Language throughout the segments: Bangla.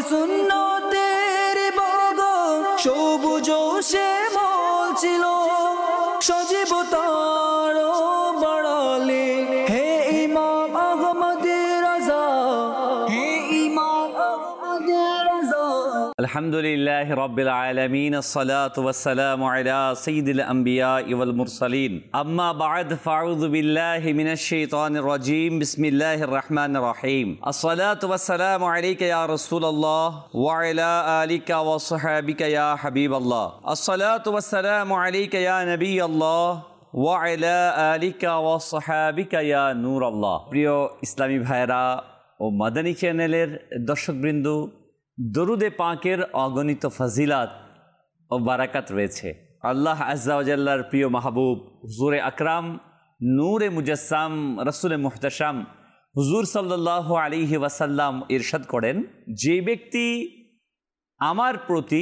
সুন্নতের বগন সবুজ শ্যামল ছিল সজীব তার বাড়ালে হে ইমাম আহমদ রাজা হে ইমাম আহমদ রাজা আলহামদুলিল্লাহি রাব্বিল আলামিন আসসালাতু ওয়াসসালামু আলা সাইয়্যিদিল আমবিয়া ওয়াল মুরসালিন আম্মা বা'দ ফাউযু বিল্লাহি মিনাশ শাইতানির রাজীম বিসমিল্লাহির রহমানির রহিম আসসালাতু ওয়াসসালামু আলাইকা ইয়া রাসূলুল্লাহ ওয়া আলা আলিকা ওয়া সাহবিকা ইয়া হাবিবাল্লাহ আসসালাতু ওয়াসসালামু আলাইকা ইয়া নবিয়াল্লাহ ওয়া আলা আলিকা ওয়া সাহবিকা ইয়া নূরাল্লাহ। প্রিয় ইসলামী ভাইরা ও মাদানী চ্যানেলের দর্শকবৃন্দ, দরুদে পাকের অগণিত ফজিলাত ও বারাকাত রয়েছে। আল্লাহ আজ্জা ওয়া জাল্লার প্রিয় মাহবুব হুজুরে আকরাম নূরে মুজাসসাম রাসূলে মুহতাশাম হুজুর সাল্লাল্লাহু আলাইহি ওয়াসাল্লাম ইরশাদ করেন, যে ব্যক্তি আমার প্রতি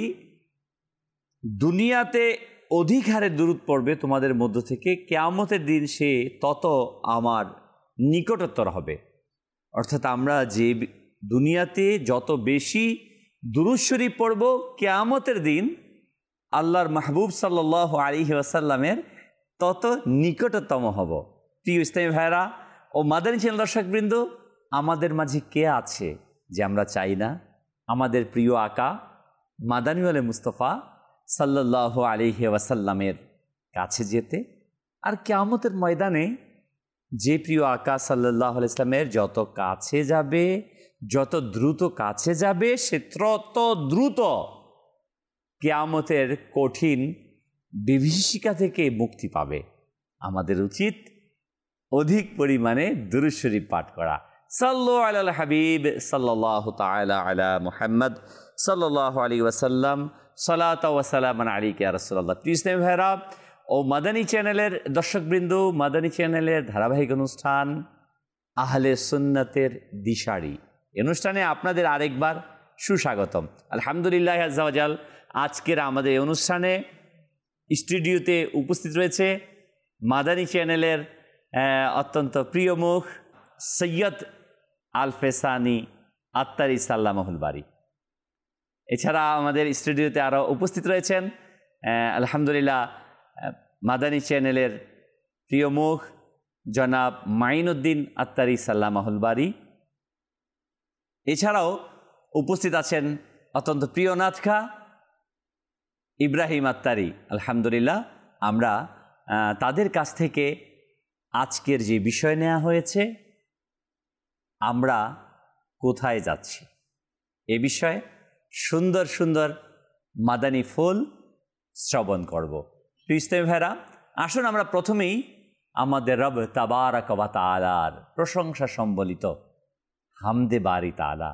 দুনিয়াতে অধিক হারে দুরূদ পড়বে তোমাদের মধ্য থেকে, কিয়ামতের দিন সে তত আমার নিকটতর হবে। অর্থাৎ আমরা যে দুনিয়াতে যত বেশি দুরূদ শরীফ পড়ব, কিয়ামতের দিন আল্লাহর মাহবুব সাল্লাল্লাহু আলাইহি ওয়াসাল্লামের তত নিকটতম হব। প্রিয় ইসলামী ভাইরা ও মাদানী চ্যানেল দর্শকবৃন্দ, আমাদের মাঝে কে আছে যে আমরা চাই না আমাদের প্রিয় আকা মাদানী ওয়ালে মুস্তাফা সাল্লাল্লাহু আলাইহি ওয়াসাল্লামের কাছে যেতে? আর কিয়ামতের ময়দানে যে প্রিয় আকা সাল্লাল্লাহু আলাইহি ওয়াসাল্লামের যত কাছে যাবে, যত দ্রুত কাছে যাবে, সে তত দ্রুত কিয়ামতের কঠিন বিভীষিকা থেকে মুক্তি পাবে। আমাদের উচিত অধিক পরিমাণে দুরূদ শরীফ পাঠ করা। সাল্লু আলাল হাবিব সাল্লাল্লাহু তাআলা আলা মুহাম্মদ সাল্লাল্লাহু আলাইহি ওয়াসাল্লাম সালাতু ওয়া সালামান আলাইকা ইয়া রাসূলুল্লাহ। প্রিয় ইসলামী ভাইরা ও মাদানী চ্যানেলের দর্শকবৃন্দ, মাদানী চ্যানেলের ধারাবাহিক অনুষ্ঠান আহলে সুন্নাতের দিশারি অনুষ্ঠানে আপনাদের আরেকবার সুস্বাগতম। আলহামদুলিল্লাহ আজ্জা ওয়া জাল, আজকের আমাদের এই অনুষ্ঠানে স্টুডিওতে উপস্থিত রয়েছে মাদানী চ্যানেলের অত্যন্ত প্রিয় মুখ সৈয়দ আল ফেসানি আত্তারি সাল্লামাহুল বারি। এছাড়া আমাদের স্টুডিওতে আরও উপস্থিত রয়েছেন আলহামদুলিল্লাহ মাদানী চ্যানেলের প্রিয় মুখ জনাব মাইনুদ্দিন আত্তারি সাল্লামাহুল বারি। এছাড়াও উপস্থিত আছেন অত্যন্ত প্রিয় নাথখা ইব্রাহিম আত্তারি। আলহামদুলিল্লাহ আমরা তাদের কাছ থেকে আজকের যে বিষয় নেওয়া হয়েছে, আমরা কোথায় যাচ্ছি, এ বিষয়ে সুন্দর সুন্দর মাদানী ফুল শ্রবণ করব। প্রিয় ইসলামী ভাইরা, আসুন আমরা প্রথমেই আমাদের রব তাবারাক ওয়া তাআলার প্রশংসা সম্বলিত হামদে বারি তাআলা,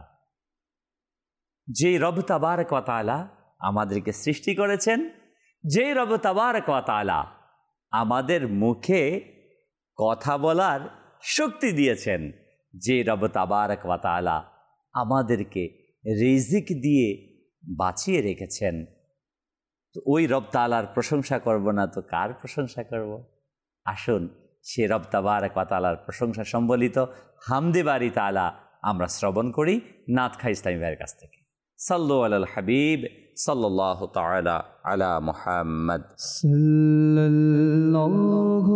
যে রব তাবারাক ওয়া তাআলা আমাদেরকে সৃষ্টি করেছেন, যে রব তাবারাক ওয়া তাআলা আমাদের মুখে কথা বলার শক্তি দিয়েছেন, যে রব তাবারাক ওয়া তাআলা আমাদেরকে রিজিক দিয়ে বাঁচিয়ে রেখেছেন, তো ওই রব তাআলার প্রশংসা করব না তো কার প্রশংসা করব? আসুন সে রব তাবারাক ওয়া তাআলার প্রশংসা সম্বলিত হামদে বারি তাআলা আমরা শ্রবণ করি নাথখা ইসলামী ভাইয়ের কাছ থেকে। সাল্লু আলাল হাবিব সাল্লাল্লাহু তাআলা আলা মুহাম্মদ সাল্লাল্লাহু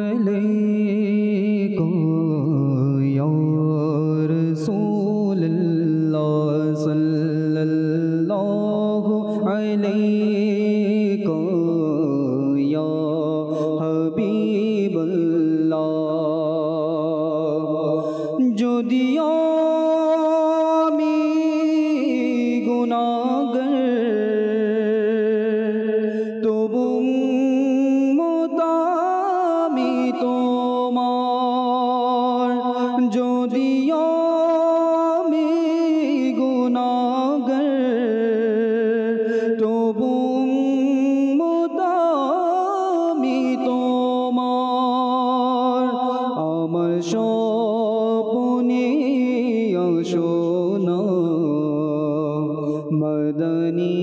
আলাইকা ইয়া রাসূলুল্লাহ সাল্লাল্লাহু আলাইকা ইয়া হাবিবাল্লাহ। যদিও আমি গুনাহগার, তবু আমি তোমার। যদিও আমি গুনাহগার, তবু আমি তোমার। আমার স্বপ্নে শোনা মদনী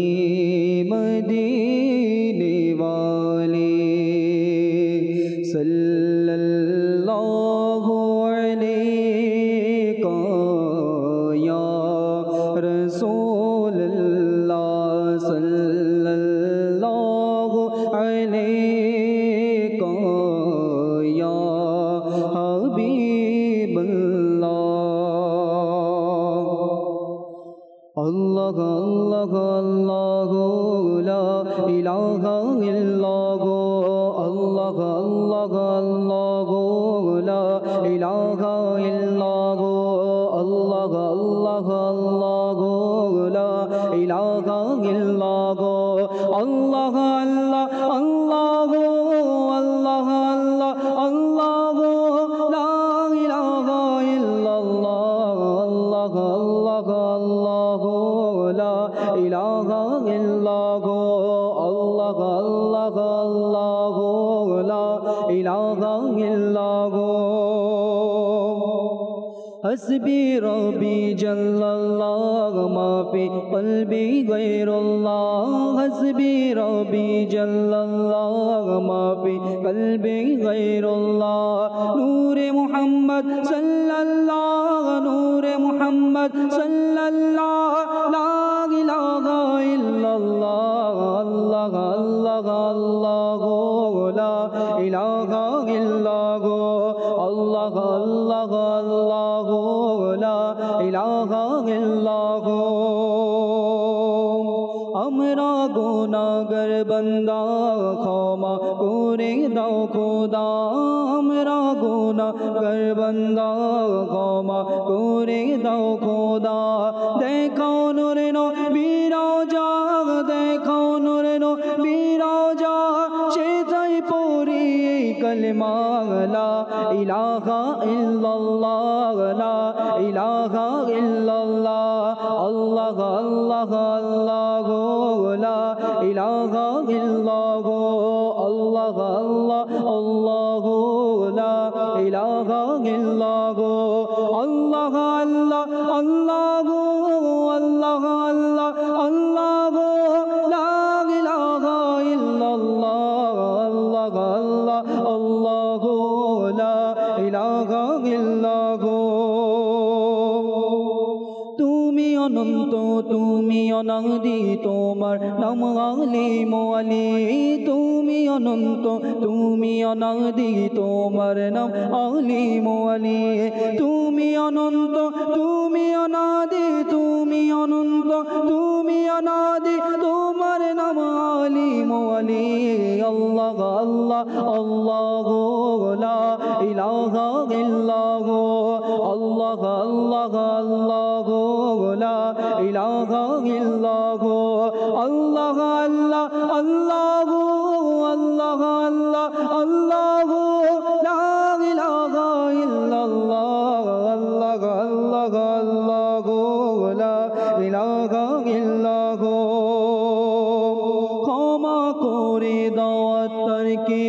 মদিনে वाले सल्लल्लाहु अलैहि या रसूलल्लाह सल्लल्लाहु अलैहि या हबीबल्लाह। अल्लाह अल्लाह अल्लाह ला इलाहा इल्लल्लाह। अल्लाह अल्लाह अल्लाह ला इलाहा इल्लल्लाह। अल्लाह अल्लाह अल्लाह ला इलाहा इल्लल्लाह। अल्लाह अल्लाह अल्लाह अल्लाह अल्लाह अल्लाह ला इलाहा इल्लल्लाह। अल्लाह अल्लाह अल्लाह ला इलाहा इल्लल्लाह। अल्लाह अल्लाह अल्लाह ला इलाहा इल्लल्लाह। हस्बी रब्बी जल्लल्लाह माफी क़ल्बी गैरुल्लाह। हस्बी रब्बी जल्लल्लाह माफी क़ल्बी गैरुल्लाह। नूरे मुहम्मद सल्लल्लाह नूरे मुहम्मद सल्लल्लाह ला इलाहा इल्लल्लाह। अल्लाह अल्लाह अल्लाह ला इलाहा इल्लल्लाह। अल्लाह अल्लाह अल्लाह ला इलाहा इल्लल्लाह। আমরা গুনাহগার বান্দা ক্ষমা করে দাও খোদা। আমরা গুনাহগার বান্দা ক্ষমা করে দাও খোদা। দেখাও নূরে নবীর রওজা দেখাও নূরে নবীর রওজা সেটাই পড়ি কলমা লা ইলাহা ইল্লাল্লাহ লা ইলাহা ইল্লাল্লাহ। আল্লাহ আল্লাহ আল্লাহ লা ইলাহা ইল্লাল্লাহ। আল্লাহ আল্লাহ আল্লাহ লা ইলাহা ইল্লাল্লাহ। আল্লাহ আল্লাহ আল্লাহ আল্লাহ আল্লাহ আল্লাহ লা ইলাহা ইল্লাল্লাহ। আল্লাহ আল্লাহ আল্লাহ লা ইলাহা ইল্লাল্লাহ। তুমি অনন্ত তুমি অনাদি তোমার নাম আলিম আলী। তুমি অনন্ত তুমি অনাদি তোমার নাম আলিম আলী। তুমি অনন্ত তুমি অনাদি তুমি অনন্ত তুমি অনাদি তোমার নাম আলিম আলী। আল্লাহ আল্লাহ আল্লাহ লা ইলাহা ইল্লাল্লাহ। আল্লাহ আল্লাহ আল্লাহ লা ইলাহা ইল্লাল্লাহ। আল্লাহ আল্লাহ আল্লাহ আল্লাহ আল্লাহ আল্লাহ লা ইলাহা ইল্লাল্লাহ। আল্লাহ আল্লাহ আল্লাহ লা ইলাহা ইল্লাল্লাহ। ক্ষমা করে দাও তারকে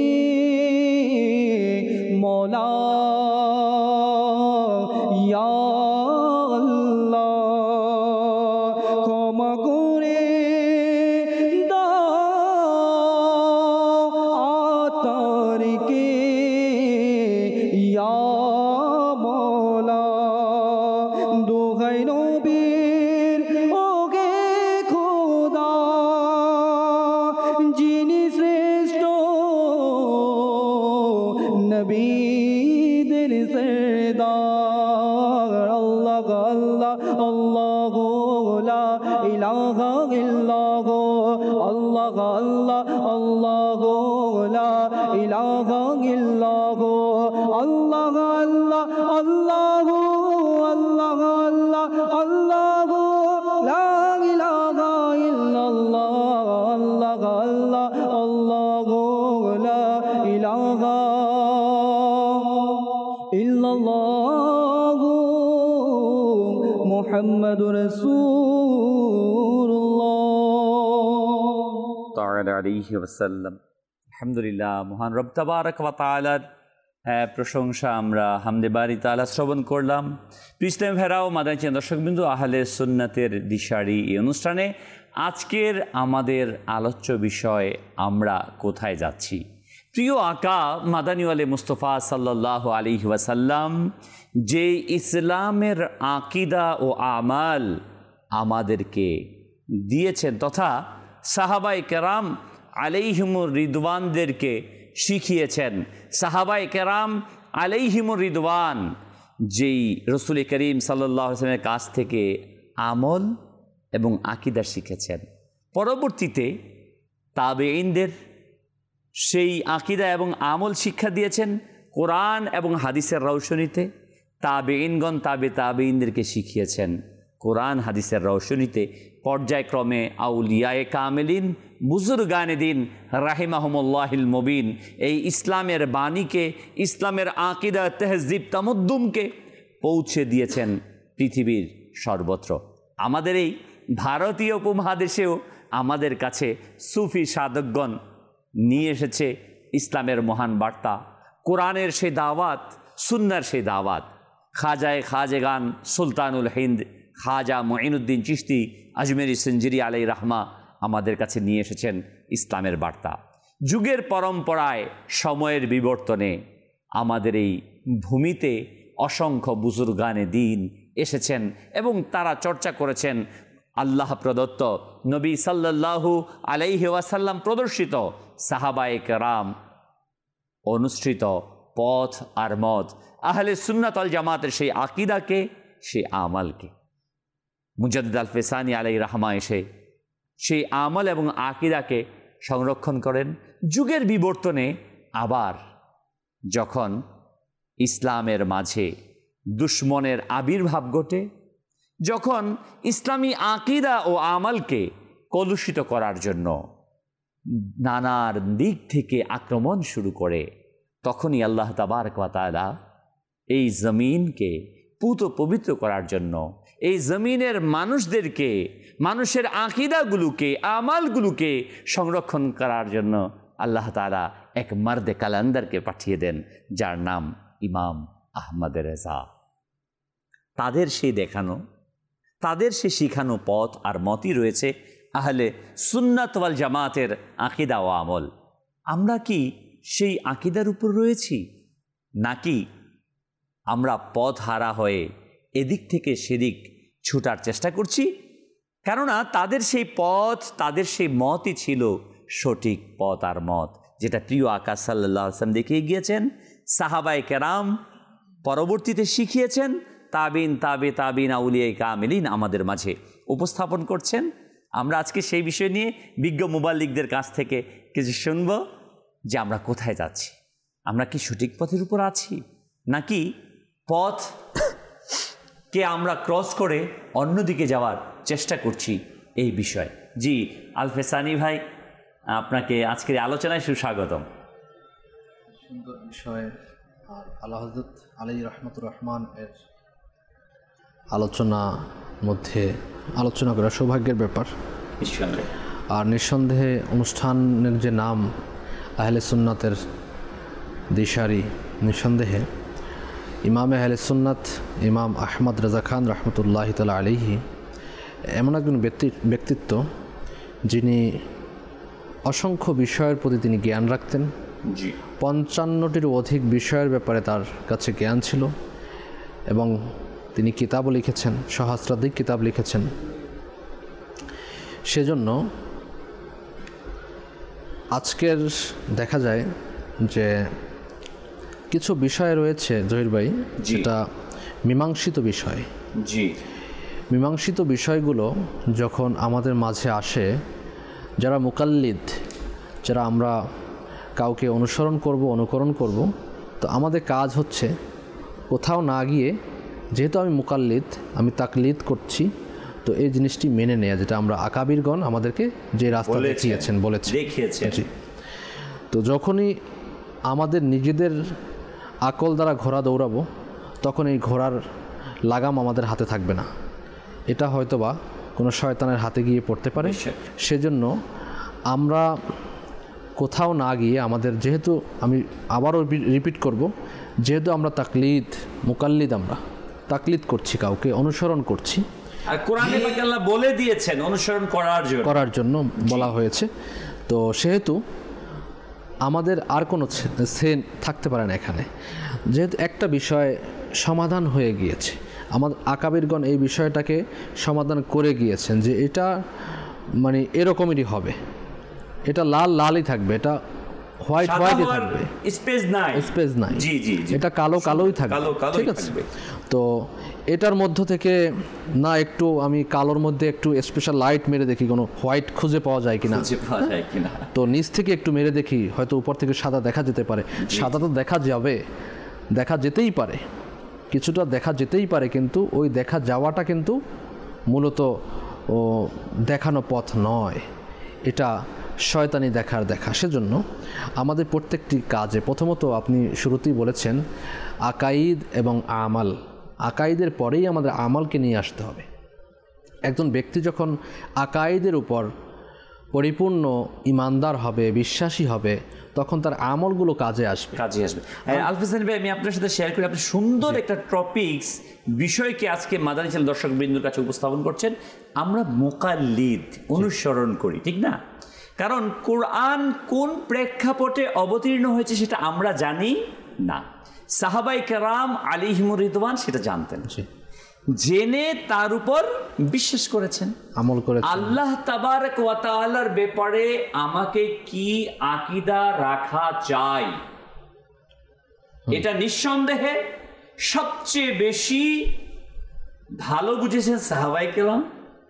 মওলা ইয়া নবীদের সরদার। আল্লাহ আল্লাহ আল্লাহ লা ইলাহা ইল্লাল্লাহ। আল্লাহ আল্লাহ আল্লাহ লা ইলাহা ইল্লাল্লাহ। আল্লাহ আল্লাহ আল্লাহ আল্লাহ আল্লাহ আল্লাহ লা ইলাহা ইল্লাল্লাহ। আল্লাহ আল্লাহ আল্লাহ লা ইলাহা ইল্লাল্লাহু মুহাম্মাদুর রাসূলুল্লাহ তাআলা আলাইহি ওয়াসাল্লাম। আলহামদুলিল্লাহ, মহান রব তাবারক ওয়া তাআলার প্রশংসা আমরা হামদে বারি তাআলা শ্রবণ করলাম। ইসলাম ভেরাও মাদানী দর্শকবিন্দু আহলে সুন্নাতের দিশারি এই অনুষ্ঠানে আজকের আমাদের আলোচ্য বিষয় আমরা কোথায় যাচ্ছি। প্রিয় আকা মাদানী ওয়ালি মুস্তফা সাল্লাল্লাহু আলাইহি ওয়াসাল্লাম যে ইসলামের আকিদা ও আমাল আমাদেরকে দিয়েছেন, তথা সাহাবায়ে কেরাম আলাইহিমুর রিদওয়ানদেরকে শিখিয়েছেন। সাহাবায়ে কেরাম আলাইহিমুর রিদওয়ান যেই রসুল করিম সাল্লাল্লাহু আলাইহি ওয়াসাল্লামের কাছ থেকে আমল এবং আকীদা শিখেছেন, পরবর্তীতে তাবেঈনদের সেই আকীদা এবং আমল শিক্ষা দিয়েছেন কোরআন এবং হাদিসের রৌশনীতে। তাবেঈনগণ তাবেঈনদেরকে শিখিয়েছেন কোরআন হাদিসের রৌশনীতে। পর্যায়ক্রমে আউলিয়ায়ে কামেলিন বুজুর্গানে দিন রাহিমাহুমুল্লাহিল মুবিন এই ইসলামের বাণীকে, ইসলামের আকীদা, তেহজিব, তামাদ্দুনকে পৌঁছে দিয়েছেন পৃথিবীর সর্বত্র। আমাদের এই ভারতীয় উপমহাদেশেও আমাদের কাছে সুফি সাধকগণ নিয়ে এসেছে ইসলামের মহান বার্তা, কোরআনের সেই দাওয়াত, সুন্নার সেই দাওয়াত। খাজায়ে খাজেগান সুলতানুল হিন্দ খাজা মুঈনুদ্দিন চিশতি আজমেরি সিঞ্জিরি আলাই রাহমা আমাদের কাছে নিয়ে এসেছেন ইসলামের বার্তা। যুগের পরম্পরায়, সময়ের বিবর্তনে আমাদের এই ভূমিতে অসংখ্য বুজুর্গানে দিন এসেছেন এবং তারা চর্চা করেছেন আল্লাহ প্রদত্ত, নবী সাল্লাল্লাহু আলাইহি ওয়াসাল্লাম প্রদর্শিত, সাহাবায়ে কেরাম অনুসৃত পথ আর মত, আহলে সুন্নাত ওয়াল জামাতের সেই আকীদাকে, সেই আমালকে। মুজাদ্দিদ আল ফেসানি আলাইহি রাহমা এসে সেই আমল এবং আকীদাকে সংরক্ষণ করেন। যুগের বিবর্তনে আবার যখন ইসলামের মাঝে দুশ্মনের আবির্ভাব ঘটে, যখন ইসলামী আকীদা ও আমলকে কলুষিত করার জন্য নানার দিক থেকে আক্রমণ শুরু করে, তখনই আল্লাহ তাবারক ওয়া তাআলা এই জমিনকে পুত পবিত্র করার জন্য, এই জমিনের মানুষদেরকে, মানুষের আকীদাগুলোকে, আমালগুলোকে সংরক্ষণ করার জন্য আল্লাহ তাআলা এক মার্দে কালান্দারকে পাঠিয়ে দেন, যার নাম ইমাম আহমদ রেজা। তাদের সেই দেখানো, তাদের সে শিখানো পথ আর মতই রয়েছে আহলে সুন্নাত ওয়াল জামাতের আকীদা ও আমল। আমরা কি সেই আকীদার উপর রয়েছি, নাকি আমরা পথ হারা হয়ে এদিক থেকে সেদিক ছুটার চেষ্টা করছি? কেননা তাদের সেই পথ, তাদের সেই মতই ছিল সঠিক পথ আর মত, যেটা প্রিয় আকা সাল্লাল্লাহু আলাইহি ওয়াসাল্লাম দেখিয়ে গিয়েছেন, সাহাবায়ে কেরাম পরবর্তীতে শিখিয়েছেন, তাবিন আউলিয়ায়ে কামিলিন আমাদের মাঝে উপস্থাপন করছেন। আমরা আজকে সেই বিষয় নিয়ে বিজ্ঞ মুবাল্লিগদের কাছ থেকে কিছু শুনব যে আমরা কোথায় যাচ্ছি, আমরা কি সঠিক পথের উপর আছি, নাকি পথকে আমরা ক্রস করে অন্যদিকে যাওয়ার চেষ্টা করছি, এই বিষয়। জি আল ফেসানি ভাই, আপনাকে আজকের আলোচনায় সুস্বাগতম। সুন্দর বিষয়। আর আল্লাহ হযরত আলাইহি রাহমাতুর রহমান এর আলোচনা করা সৌভাগ্যের ব্যাপার। আর নিঃসন্দেহে অনুষ্ঠানের যে নাম আহলে সুন্নাতের দিশারি, নিঃসন্দেহে ইমামে আহলে সুন্নাত ইমাম আহমদ রেজা খান রহমতুল্লাহি তাআলা আলাইহি এমন একজন ব্যক্তিত্ব যিনি অসংখ্য বিষয়ের প্রতি তিনি জ্ঞান রাখতেন। 55টির অধিক বিষয়ের ব্যাপারে তার কাছে জ্ঞান ছিল এবং তিনি কিতাবও লিখেছেন, সহস্রাধিক কিতাব লিখেছেন। সেজন্য আজকের দেখা যায় যে কিছু বিষয় রয়েছে জহির ভাই, যেটা মীমাংসিত বিষয়। মীমাংসিত বিষয়গুলো যখন আমাদের মাঝে আসে, যারা মুকাল্লিদ, যারা আমরা কাউকে অনুকরণ করব, তো আমাদের কাজ হচ্ছে কোথাও না গিয়ে, যেহেতু আমি মুকাল্লিদ, আমি তাকলিদ করছি, তো এই জিনিসটি মেনে নেয়া, যেটা আমরা আকাবিরগণ আমাদেরকে যে রাস্তা দেখিয়েছেন, বলেছেন। জি। তো যখনই আমাদের নিজেদের আকল দ্বারা ঘোড়া দৌড়াবো, তখন এই ঘোড়ার লাগাম আমাদের হাতে থাকবে না, এটা হয়তোবা কোনো শয়তানের হাতে গিয়ে পড়তে পারে। সেজন্য আমরা কোথাও না গিয়ে আমাদের, যেহেতু আমি আবারও রিপিট করব, যেহেতু আমরা মুকাল্লিদ, আমরা তাকলিদ করছি, কাউকে অনুসরণ করছি, আর কোরআনে পাক আল্লাহ বলে দিয়েছেন অনুসরণ করার জন্য বলা হয়েছে। তো সেহেতু আমাদের আর কোনো থাকতে পারে না এখানে, যেহেতু একটা বিষয় সমাধান হয়ে গিয়েছে, আমাদের আকাবিরগণ এই বিষয়টাকে সমাধান করে গিয়েছেন যে এটা মানে এরকমই হবে, এটা লাল লালই থাকবে, এটা হোয়াইট হোয়াইটই থাকবে, স্পেস নাই, এটা কালো কালোই থাকবে, ঠিক আছে। তো এটার মধ্য থেকে না একটু আমি কালোর মধ্যে একটু স্পেশাল লাইট মেরে দেখি কোনো হোয়াইট খুঁজে পাওয়া যায় কিনা, তো নিচ থেকে একটু মেরে দেখি হয়তো উপর থেকে সাদা দেখা যেতে পারে। সাদা তো দেখা যাবে, দেখা যেতেই পারে, কিছুটা দেখা যেতেই পারে, কিন্তু ওই দেখা যাওয়াটা কিন্তু মূলত ও দেখানো পথ নয়, এটা শয়তানি দেখার দেখা। সেজন্য আমাদের প্রত্যেকটি কাজে প্রথমত আপনি শুরুতেই বলেছেন আকাইদ এবং আমাল, আকাইদের পরেই আমাদের আমালকে নিয়ে আসতে হবে। একজন ব্যক্তি যখন আকাইদের উপর পরিপূর্ণ ইমানদার হবে, বিশ্বাসী হবে, তখন তার আমলগুলো কাজে আসবে। আলফিসান ভাই, আমি আপনার সাথে শেয়ার করি, আপনি সুন্দর একটা টপিকস বিষয়কে আজকে মাদানী চ্যানেল দর্শক বিন্দুর কাছে উপস্থাপন করছেন। আমরা মুকাল্লিদ, অনুসরণ করি, ঠিক না? কারণ কোরআন কোন প্রেক্ষাপটে অবতীর্ণ হয়েছে সেটা আমরা জানি না। সাহাবাই কেরাম আলাইহিমুর রিদওয়ান সেটা জানতেন, জেনে তার উপর বিশ্বাস করেছেন, আমল করেছেন। আল্লাহ তাবারক ওয়া তাআলার ব্যাপারে আমাকে কি আকীদা রাখা চাই, এটা নিঃসন্দেহে সবচেয়ে বেশি ভালো বুঝেছেন সাহাবাই কেরাম।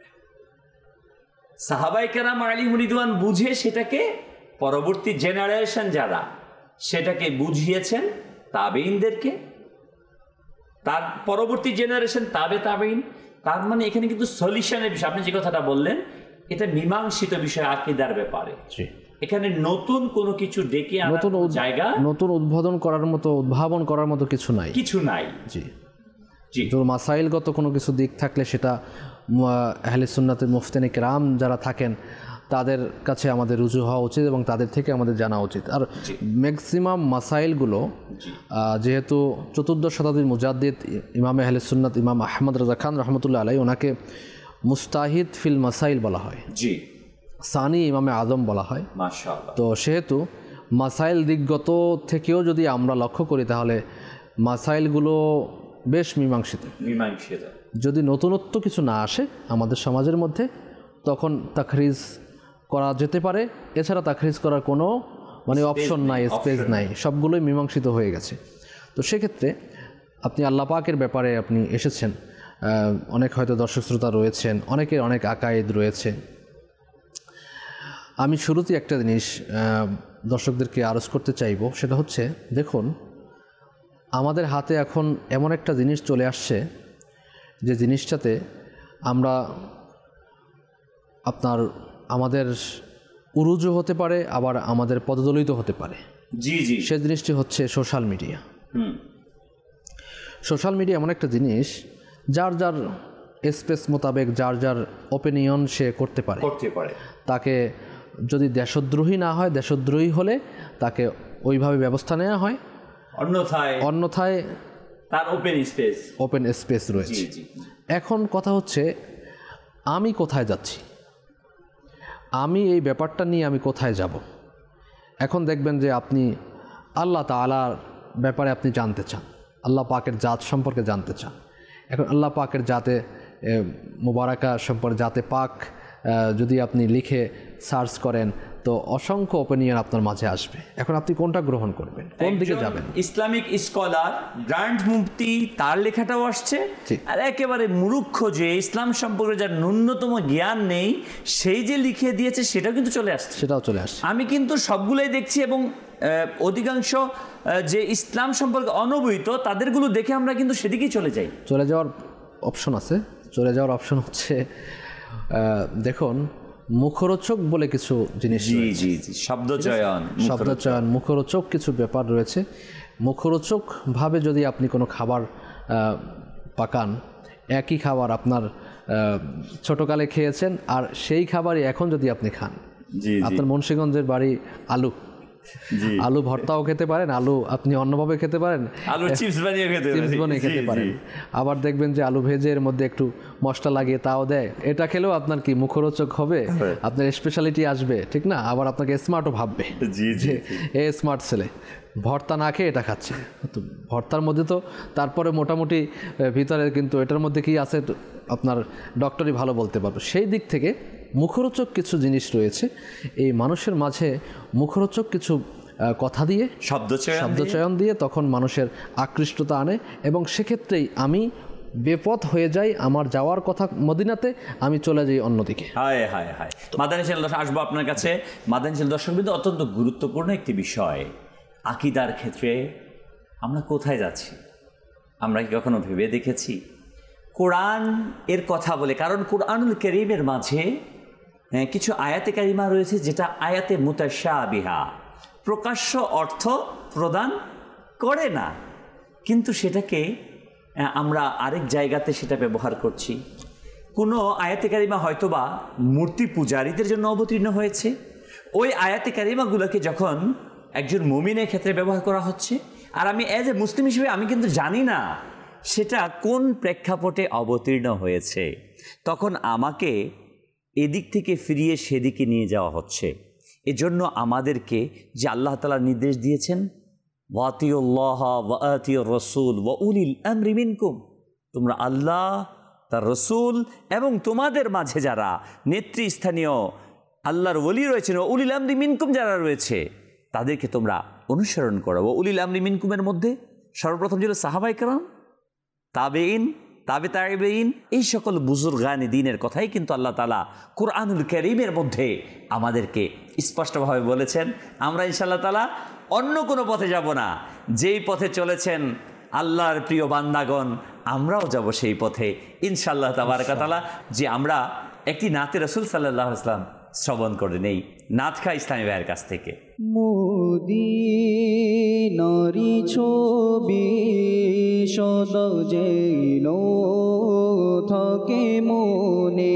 সাহাবাই কেরাম আলাইহিমুর রিদওয়ান বুঝে সেটাকে পরবর্তী জেনারেশন যারা সেটাকে বুঝিয়েছেন তাবেঈনদেরকে, তার পরবর্তী জেনারেশন তাবেঈন। তার মানে এখানে কিন্তু সলিউশনের বিষয়, আপনি যে কথাটা বললেন এটা মীমাংসিত বিষয় আকীদার ব্যাপারে। এখানে নতুন কোনো কিছু ডেকে আনার জায়গা, নতুন উদ্ভাবন করার মতো কিছু নাই। জি জি, মাসাইলগত কোনো কিছু দিক থাকলে সেটা আহলে সুন্নাতের মুফতি কেরাম যারা থাকেন তাদের কাছে আমাদের রুজু হওয়া উচিত এবং তাদের থেকে আমাদের জানা উচিত। আর ম্যাক্সিমাম মাসাইলগুলো যেহেতু চতুর্দশ শতাব্দীর মুজাদ্দিদ ইমাম আহলে সুন্নাত ইমাম আহমদ রাজা খান রহমতুল্লাহ আলাই ওনাকে মুস্তাহিদ ফিল মাসাইল বলা হয়, জি, সানি ইমামে আজম বলা হয়, মাশাআল্লাহ। তো সেহেতু মাসাইল দিকগত থেকেও যদি আমরা লক্ষ্য করি তাহলে মাসাইলগুলো বেশ মীমাংসিত। যদি নতুনত্ব কিছু না আসে আমাদের সমাজের মধ্যে তখন তাখরিজ করা যেতে পারে, এছাড়া তাখরিজ করার কোনো মানে অপশন নাই, স্পেস নাই, সবগুলোই মীমাংসিত হয়ে গেছে। তো সেক্ষেত্রে আপনি আল্লাহ পাকের ব্যাপারে আপনি এসেছেন, অনেক হয়তো দর্শক শ্রোতা রয়েছেন, অনেকের অনেক আকায়েদ রয়েছে। আমি শুরুতেই একটা জিনিস দর্শকদেরকে আরজ করতে চাইব, সেটা হচ্ছে দেখুন আমাদের হাতে এখন এমন একটা জিনিস চলে আসছে যে জিনিসটাতে আমরা আমাদের উরুজু হতে পারে, আবার আমাদের পদদলিত হতে পারে। জি জি, সে জিনিসটি হচ্ছে সোশ্যাল মিডিয়া। সোশ্যাল মিডিয়া এমন একটা জিনিস যার যার স্পেস মোতাবেক যার যার ওপিনিয়ন সে করতে পারে। তাকে যদি দেশদ্রোহী না হয়, দেশদ্রোহী হলে তাকে ওইভাবে ব্যবস্থা নেওয়া হয়, অন্যথায় তার ওপেন স্পেস রয়েছে। এখন কথা হচ্ছে আমি কোথায় যাচ্ছি, আমি এই ব্যাপারটা নিয়ে আমি কোথায় যাব। এখন দেখবেন যে আপনি আল্লাহ তাআলার ব্যাপারে আপনি জানতে চান, আল্লাহ পাকের জাত সম্পর্কে জানতে চান। এখন আল্লাহ পাকের জাতে মুবারাকা সম্পর্কে জাতে পাক যদি আপনি লিখে সার্চ করেন তো অসংখ্য ওপিনিয়ন আপনার মাঝে আসবে। এখন আপনি কোনটা গ্রহণ করবেন, কোন দিকে যাবেন? ইসলামিক স্কলার গ্র্যান্ড মুফতি তার লেখাটাও আসছে, আর একেবারে মূর্খ যে ইসলাম সম্পর্কে যার ন্যূনতম জ্ঞান নেই সেই যে লিখে দিয়েছে সেটাও কিন্তু চলে আসছে, সেটাও চলে আসছে। আমি কিন্তু সবগুলোই দেখছি এবং অধিকাংশ যে ইসলাম সম্পর্কে অনবহিত তাদেরগুলো দেখে আমরা কিন্তু সেদিকেই চলে যাওয়ার অপশন আছে। চলে যাওয়ার অপশন হচ্ছে দেখুন মুখরোচক বলে কিছু জিনিস, শব্দচয়ন, মুখরোচক কিছু ব্যাপার রয়েছে। মুখরোচক ভাবে যদি আপনি কোনো খাবার পাকান, একই খাবার আপনার ছোটকালে খেয়েছেন আর সেই খাবারই এখন যদি আপনি খান, আপনার মুন্সিগঞ্জের বাড়ি আলু, জি। আলু ভর্তাও খেতে পারেন, আলু আপনি অন্যভাবে খেতে পারেন, আলু চিপস বানিয়ে খেতে পারেন। আবার দেখবেন যে আলু ভেজে এর মধ্যে একটু মশলা লাগিয়ে তাও দেয়, এটা খেলেও আপনার কি মুখরোচক হবে, আপনার স্পেশালিটি আসবে, ঠিক না? আবার আপনাকে স্মার্টও ভাববে, জি যে এ স্মার্ট ছেলে ভর্তা না খেয়ে এটা খাচ্ছে। তো ভর্তার মধ্যে তো তারপরে মোটামুটি ভিতরে কিন্তু এটার মধ্যে কি আছে আপনার ডক্টরই ভালো বলতে পারবে। সেই দিক থেকে মুখরোচক কিছু জিনিস রয়েছে এই মানুষের মাঝে, মুখরোচক কিছু কথা দিয়ে শব্দচয়ন দিয়ে তখন মানুষের আকৃষ্টতা আনে, এবং সেক্ষেত্রেই আমি বেপথ হয়ে যাই, আমার যাওয়ার কথা মদিনাতে, আমি চলে যাই অন্যদিকে। হায় হায় হায়। মাদানী চ্যানেল দর্শক, আসবো আপনার কাছে। মাদানী চ্যানেল দর্শক কিন্তু অত্যন্ত গুরুত্বপূর্ণ একটি বিষয়, আকীদার ক্ষেত্রে আমরা কোথায় যাচ্ছি আমরা কি কখনো ভেবে দেখেছি? কোরআন এর কথা বলে, কারণ কোরআনুল কারীমের মাঝে কিছু আয়াতে কারিমা রয়েছে যেটা আয়াতে মুতাশাবিহা, প্রকাশ্য অর্থ প্রদান করে না, কিন্তু সেটাকে আমরা আরেক জায়গাতে সেটা ব্যবহার করছি। কোনো আয়াতে কারিমা হয়তোবা মূর্তি পূজারীদের জন্য অবতীর্ণ হয়েছে, ওই আয়াতে কারিমাগুলোকে যখন একজন মুমিনের ক্ষেত্রে ব্যবহার করা হচ্ছে, আর আমি অ্যাজ এ মুসলিম হিসেবে আমি কিন্তু জানি না সেটা কোন প্রেক্ষাপটে অবতীর্ণ হয়েছে, তখন আমাকে এদিক থেকে ফিরিয়ে সেদিকে নিয়ে যাওয়া হচ্ছে। এজন্য আমাদেরকে যে আল্লাহ তাআলা নির্দেশ দিয়েছেন, ওয়াতিউল্লাহ ওয়া আতিউর রাসূল ওয়া উলিল আমরি মিনকুম, তোমরা আল্লাহ, তার রসুল এবং তোমাদের মাঝে যারা নেতৃস্থানীয় আল্লাহর ওলি রয়েছেন, ও উলিল আমরি মিনকুম যারা রয়েছে, তাদেরকে তোমরা অনুসরণ করো। ও উলিল আমরি মিনকুমের মধ্যে সর্বপ্রথম ছিল সাহাবায়ে কেরাম, তাবেঈন, তাবে তাবেঈন, এই সকল বুজুর্গানে দ্বীনের কথাই কিন্তু আল্লাহ তাআলা কুরআনুল কারীমের মধ্যে আমাদেরকে স্পষ্টভাবে বলেছেন। আমরা ইনশাআল্লাহ তাআলা অন্য কোনো পথে যাব না, যেই পথে চলেছেন আল্লাহর প্রিয় বান্দাগণ, আমরাও যাব সেই পথে ইনশাআল্লাহ তাবারাকা তাআলা। যে আমরা একটি নাতে রাসূল সাল্লাল্লাহু আলাইহি ওয়াসাল্লাম শ্রবণ করে নেই নাথ খা ইসলামী ভাইয়ের কাছ থেকে। মদিনারি ছবি সদা যেন থাকে মনে,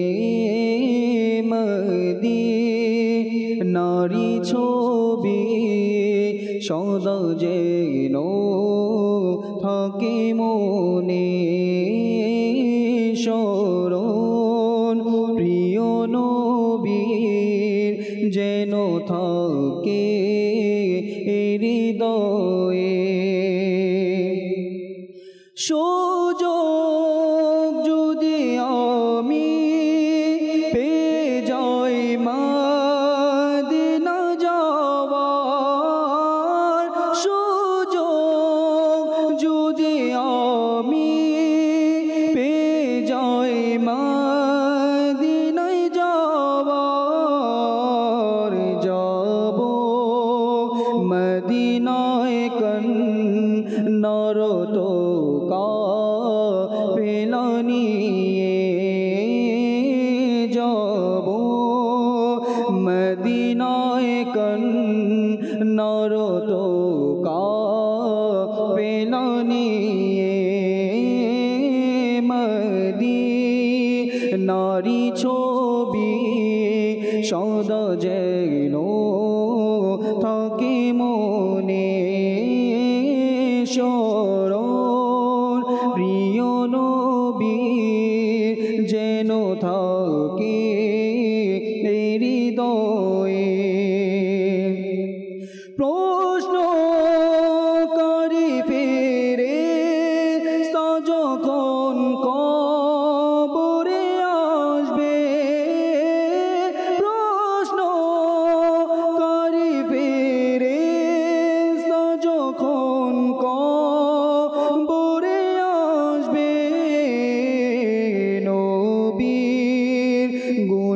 মদিনারি ছবি সদা যেন থাকে মনে, শরণ প্রিয় নবীর যেন থাকে হৃদয়ে, সুযোগ যদি আমি পেয়ে যাই মদিনা যাওয়ার, সুযোগ যদি আমি পেয়ে যাই মদিনায় যাওয়ার, যাব মদিনায় কন্নারত কাফেলা নিয়ে, যাব মদিনায় কন্নারত কাফেলা নিয়ে, মদিনারি ছবি সদা যেন থাকে মনে, শরণ প্রিয় নবীর যেন থাকে হৃদয়ে। প্রশ্ন করি ফেরে যখন কবরে আসবে, প্রশ্ন করি ফেরে যখন কবরে আসবে, নবীর গুণ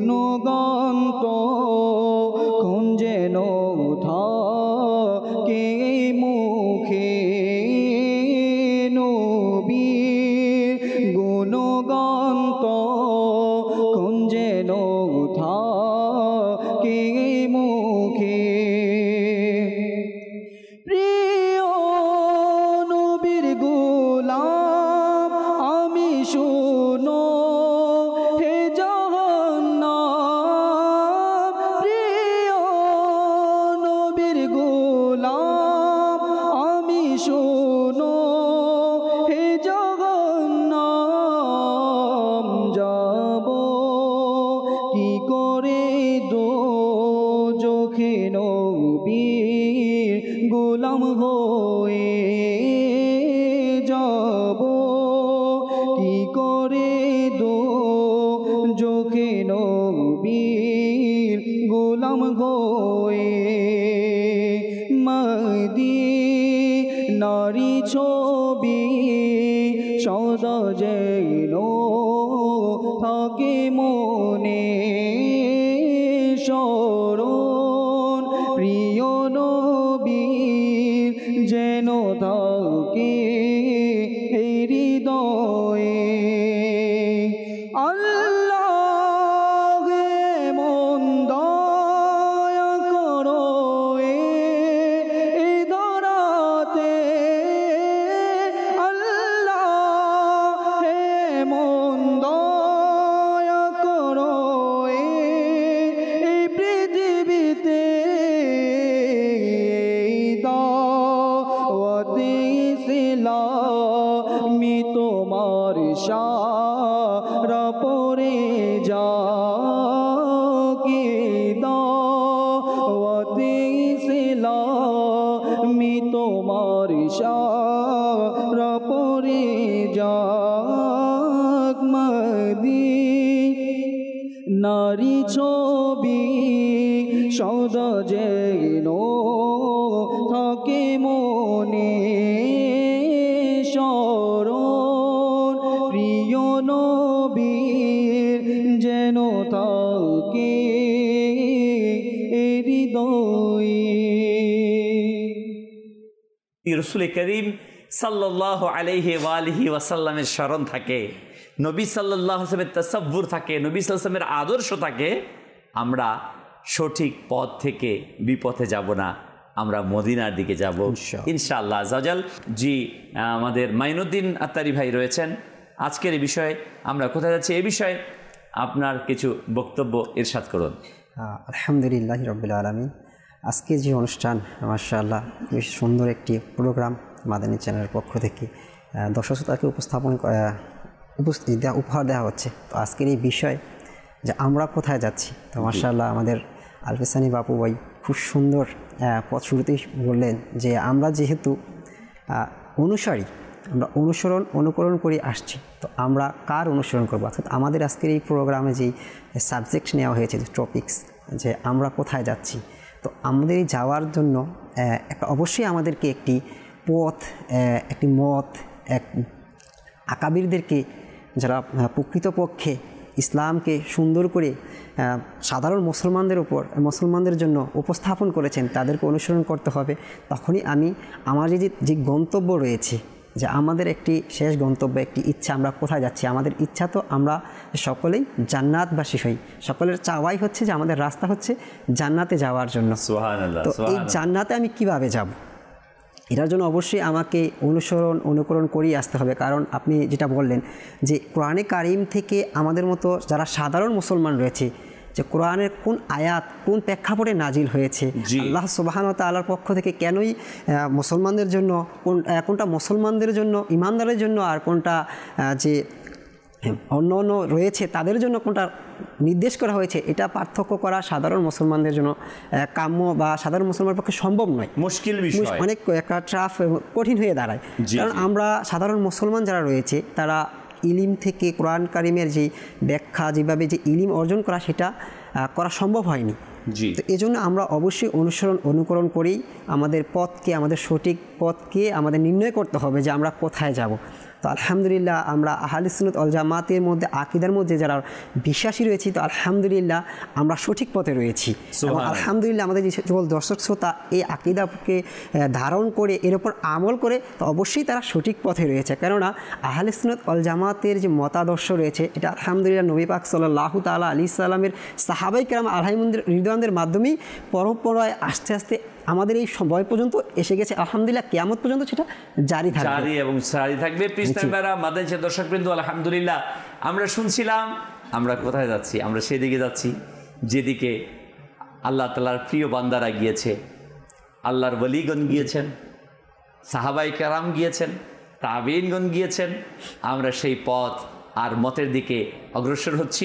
কি করে দোজখে নবীর গোলাম হয়ে যাব, কি করে দোজখে নবীর গোলাম হয়ে মদিনারি ছবি সদা যেন থাকে মনে, স্মরণ প্রিয় নবীর যেন থাকে এই হৃদয়ে। আল্লাহ মন দয়া করো এ ধরাতে, আল্লাহ মন দয়া করো এই পৃথিবীতে, দাওয়াতে ইসলামি তোমার সারা পড়ে যাকে, দাওয়াতে ইসলামি তোমার সারা পড়ে যাক, মদিনারি ছবি সদা যেন থাকে মনে, স্মরণ প্রিয় নবীর যেন থাকে এই হৃদয়ে। রসুল করিম সাল্লাল্লাহু আলাইহি ওয়ালিহি ওয়াসাল্লামের স্মরণ থাকে, নবী সাল্লাল্লাহু আলাইহি ওয়াসাল্লামের তাসাব্বুর থাকে, নবী সাল্লাল্লাহু আলাইহি ওয়াসাল্লামের আদর্শ থাকে, আমরা সঠিক পথ থেকে বিপথে যাব না, আমরা মদিনার দিকে যাব ইনশাআল্লাহ আযাওয়াজাল। জি, আমাদের মাইনুদ্দিন আত্তারি ভাই রয়েছেন। আজকের এই বিষয়ে আমরা কোথায় যাচ্ছি, এই বিষয়ে আপনার কিছু বক্তব্য ইরশাদ করুন। আলহামদুলিল্লাহ রাব্বিল আলামিন। আজকে যে অনুষ্ঠান মাশাআল্লাহ বেশ সুন্দর একটি প্রোগ্রাম মাদানী চ্যানেলের পক্ষ থেকে দর্শক শ্রোতাকে উপহার দেওয়া হচ্ছে। তো আজকের এই বিষয় যে আমরা কোথায় যাচ্ছি, তো মাশাআল্লাহ আমাদের আলফেসানি বাপু ভাই খুব সুন্দর পথ শুরুতেই বললেন যে আমরা যেহেতু অনুসারী, আমরা অনুকরণ করে আসছি, তো আমরা কার অনুসরণ করবো, অর্থাৎ আমাদের আজকের এই প্রোগ্রামে যেই সাবজেক্ট নেওয়া হয়েছে, যে টপিকস, যে আমরা কোথায় যাচ্ছি, তো আমাদের এই যাওয়ার জন্য অবশ্যই আমাদেরকে একটি পথ, একটি মত, এক আকাবিরদেরকে যারা প্রকৃতপক্ষে ইসলামকে সুন্দর করে সাধারণ মুসলমানদের জন্য উপস্থাপন করেছেন, তাদেরকে অনুসরণ করতে হবে। তখনই আমার যে গন্তব্য রয়েছে, যে আমাদের একটি শেষ গন্তব্য, একটি ইচ্ছা, আমরা কোথায় যাচ্ছি, আমাদের ইচ্ছা তো আমরা সকলেই জান্নাতবাসী হই, সকলের চাওয়াই হচ্ছে যে আমাদের রাস্তা হচ্ছে জান্নাতে যাওয়ার জন্য। সুবহানাল্লাহ। তো এই জান্নাতে আমি কিভাবে যাব, এটার জন্য অবশ্যই আমাকে অনুকরণ করেই আসতে হবে। কারণ আপনি যেটা বললেন যে কোরআনে কারিম থেকে আমাদের মতো যারা সাধারণ মুসলমান রয়েছে, যে কোরআনের কোন আয়াত কোন প্রেক্ষাপটে নাজিল হয়েছে, আল্লাহ সুবহানাহু ওয়া তাআলার পক্ষ থেকে কেনই মুসলমানদের জন্য, কোনটা মুসলমানদের জন্য, ইমানদারের জন্য, আর কোনটা যে অন্য রয়েছে তাদের জন্য কোনটা নির্দেশ করা হয়েছে, এটা পার্থক্য করা সাধারণ মুসলমানদের জন্য কাম্য বা সাধারণ মুসলমানের পক্ষে সম্ভব নয়, মুশকিল বিষয়, অনেক একটা কঠিন হয়ে দাঁড়ায়। কারণ আমরা সাধারণ মুসলমান যারা রয়েছে, তারা ইলিম থেকে কোরআন কারিমের যে ব্যাখ্যা, যেভাবে যে ইলিম অর্জন করা, সেটা করা সম্ভব হয়নি। তো এই জন্য আমরা অবশ্যই অনুকরণ করেই আমাদের পথকে, আমাদের সঠিক পথকে আমাদের নির্ণয় করতে হবে যে আমরা কোথায় যাব। তো আলহামদুলিল্লাহ আমরা আহলে সুন্নাত ওয়াল জামাতের মধ্যে, আকীদার মধ্যে যারা বিশ্বাসী রয়েছি, তো আলহামদুলিল্লাহ আমরা সঠিক পথে রয়েছি। এবং আলহামদুলিল্লাহ আমাদের যে সকল দর্শক শ্রোতা এই আকীদাকে ধারণ করে এর উপর আমল করে, তো অবশ্যই তারা সঠিক পথে রয়েছে। কেননা আহলে সুন্নাত ওয়াল জামাতের যে মতাদর্শ রয়েছে, এটা আলহামদুলিল্লাহ নবী পাক সাল্লাল্লাহু তাআলা আলাইহি সাল্লামের সাহাবায়ে কেরাম আলাইহিমুর রিদওয়ানদের মাধ্যমেই পরম্পরায় আস্তে আস্তে আমাদের এই সময় পর্যন্ত এসে গেছে। আলহামদুলিল্লাহ কিয়ামত পর্যন্ত সেটা জারি থাকবে। মাদানী দর্শকবৃন্দ, আলহামদুলিল্লাহ আমরা শুনছিলাম আমরা কোথায় যাচ্ছি, আমরা সেদিকে যাচ্ছি যেদিকে আল্লাহ তাআলার প্রিয় বান্দারা গিয়েছে, আল্লাহর ওয়ালিগণ গিয়েছেন, সাহাবায়ে কেরাম গিয়েছেন, তাবেঈনগণ গিয়েছেন। আমরা সেই পথ আর মতের দিকে অগ্রসর হচ্ছি।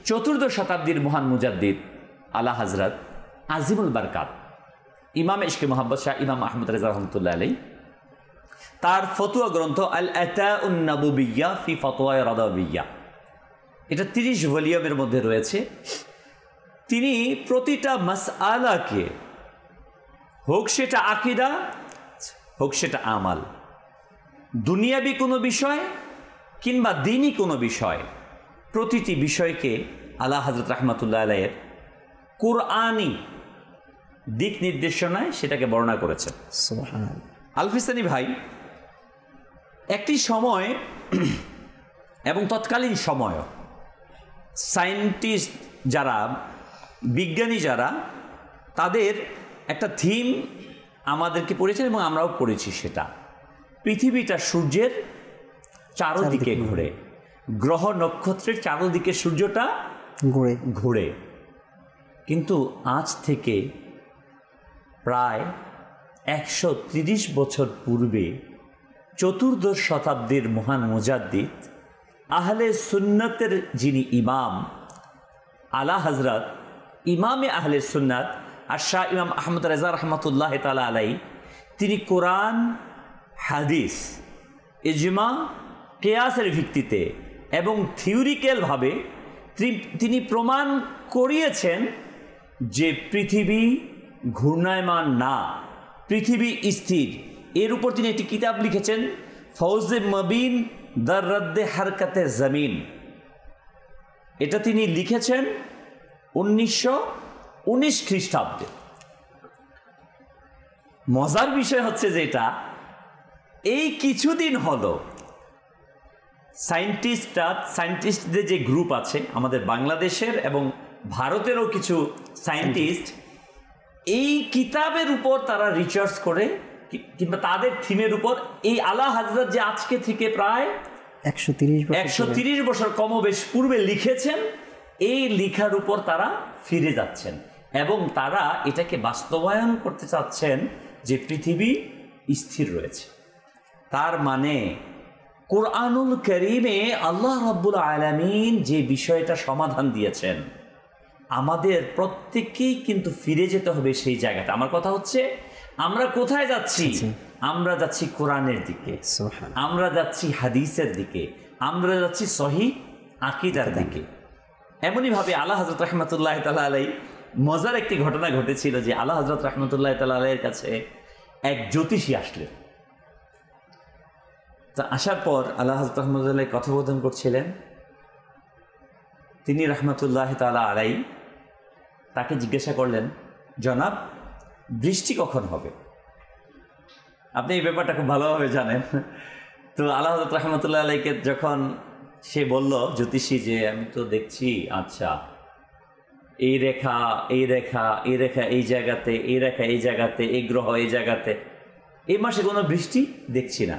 চতুর্দশ শতাব্দীর মহান মুজাদ্দিদ আলা হযরত আজিমুল বারকাত ইমাম ইশকে মোহাম্মদ শাহ ইমাম আহমদ রেজা রহমতুল্লাহ আলাইহি তার ফতোয়া গ্রন্থ আল আতাউন নবুবিয়্যা ফি ফতোয়া রাদাবিয়্যা, এটা 30 ভলিউমের মধ্যে রয়েছে। তিনি প্রতিটা মাসআলাকে, হোক সেটা আকীদা হোক সেটা আমাল, দুনিয়াবি কোনো বিষয় কিংবা দ্বীনি কোনো বিষয়, প্রতিটি বিষয়কে আলা হযরত রাহমাতুল্লাহ আলাইহির কুরআনি দিক নির্দেশনায় সেটাকে বর্ণনা করেছেন। সুবহানাল্লাহ। আলফিসানি ভাই একটি সময় এবং তৎকালীন সময়ও সায়েন্টিস্ট যারা, বিজ্ঞানী যারা, তাদের একটা থিম আমাদেরকে পড়েছেন এবং আমরাও পড়েছি, সেটা পৃথিবীটা সূর্যের চারদিকে ঘুরে, গ্রহ নক্ষত্রের চারদিকে সূর্যটা ঘুরে। কিন্তু আজ থেকে প্রায় 130 বছর পূর্বে চতুর্দশ শতাব্দীর মহান মুজাদ্দিদ আহলে সুন্নতের যিনি ইমাম আলা হযরত ইমামে আহলে সুন্নাত আর শাহ ইমাম আহমদ রেজা রহমতুল্লাহ তাআলা আলাইহি, তিনি কোরআন, হাদিস, ইজমা, কিয়াসের ভিত্তিতে এবং থিওরিক্যালভাবে তিনি প্রমাণ করিয়েছেন যে পৃথিবী ঘূর্ণায়মান না, পৃথিবী স্থির। এর উপর তিনি একটি কিতাব লিখেছেন, ফৌজে মবিন দার রদ্দে হারকাতে জমিন। এটা তিনি লিখেছেন 1919 খ্রিস্টাব্দে। মজার বিষয় হচ্ছে যেটা, এই কিছুদিন হলো সায়েন্টিস্টদের যে গ্রুপ আছে আমাদের বাংলাদেশের এবং ভারতেরও কিছু সায়েন্টিস্ট, এই কিতাবের উপর তারা রিসার্চ করে কিংবা তাদের থিমের উপর এই আলা হযরত যে আজকে থেকে প্রায় 130 বছর কমবেশ পূর্বে লিখেছেন, এই লেখার উপর তারা ফিরে যাচ্ছেন এবং তারা এটাকে বাস্তবায়ন করতে চাচ্ছেন যে পৃথিবী স্থির রয়েছে। তার মানে কোরআনুল কারীমে আল্লাহ রাব্বুল আলামিন যে বিষয়টা সমাধান দিয়েছেন, আমাদের প্রত্যেককেই কিন্তু ফিরে যেতে হবে সেই জায়গাটা। আমার কথা হচ্ছে, আমরা কোথায় যাচ্ছি? আমরা যাচ্ছি কোরআনের দিকে, আমরা যাচ্ছি হাদিসের দিকে, আমরা যাচ্ছি সহিহ আকীদার দিকে। এমনইভাবে আলা হযরত রাহমাতুল্লাহ তাআলা আলাইহি, মজার একটি ঘটনা ঘটেছিল যে আলা হযরত রাহমাতুল্লাহ তাআলা আলাইহির কাছে এক জ্যোতিষী আসলেন। তা আসার পর আলা হযরত রাহমাতুল্লাহ কথোপকথন করছিলেন। তিনি রাহমাতুল্লাহ তাআলা আলাইহি তাকে জিজ্ঞাসা করলেন, জনাব, বৃষ্টি কখন হবে? আপনি এই ব্যাপারটা খুব ভালোভাবে জানেন। তো আলা হযরত রাহমাতুল্লাহ আলাইহিকে যখন সে বলল জ্যোতিষী যে আমি তো দেখছি, আচ্ছা এই রেখা এই রেখা এই রেখা এই জায়গাতে, এই রেখা এই জায়গাতে, এই গ্রহ এই জায়গাতে, এই মাসে কোনো বৃষ্টি দেখছি না।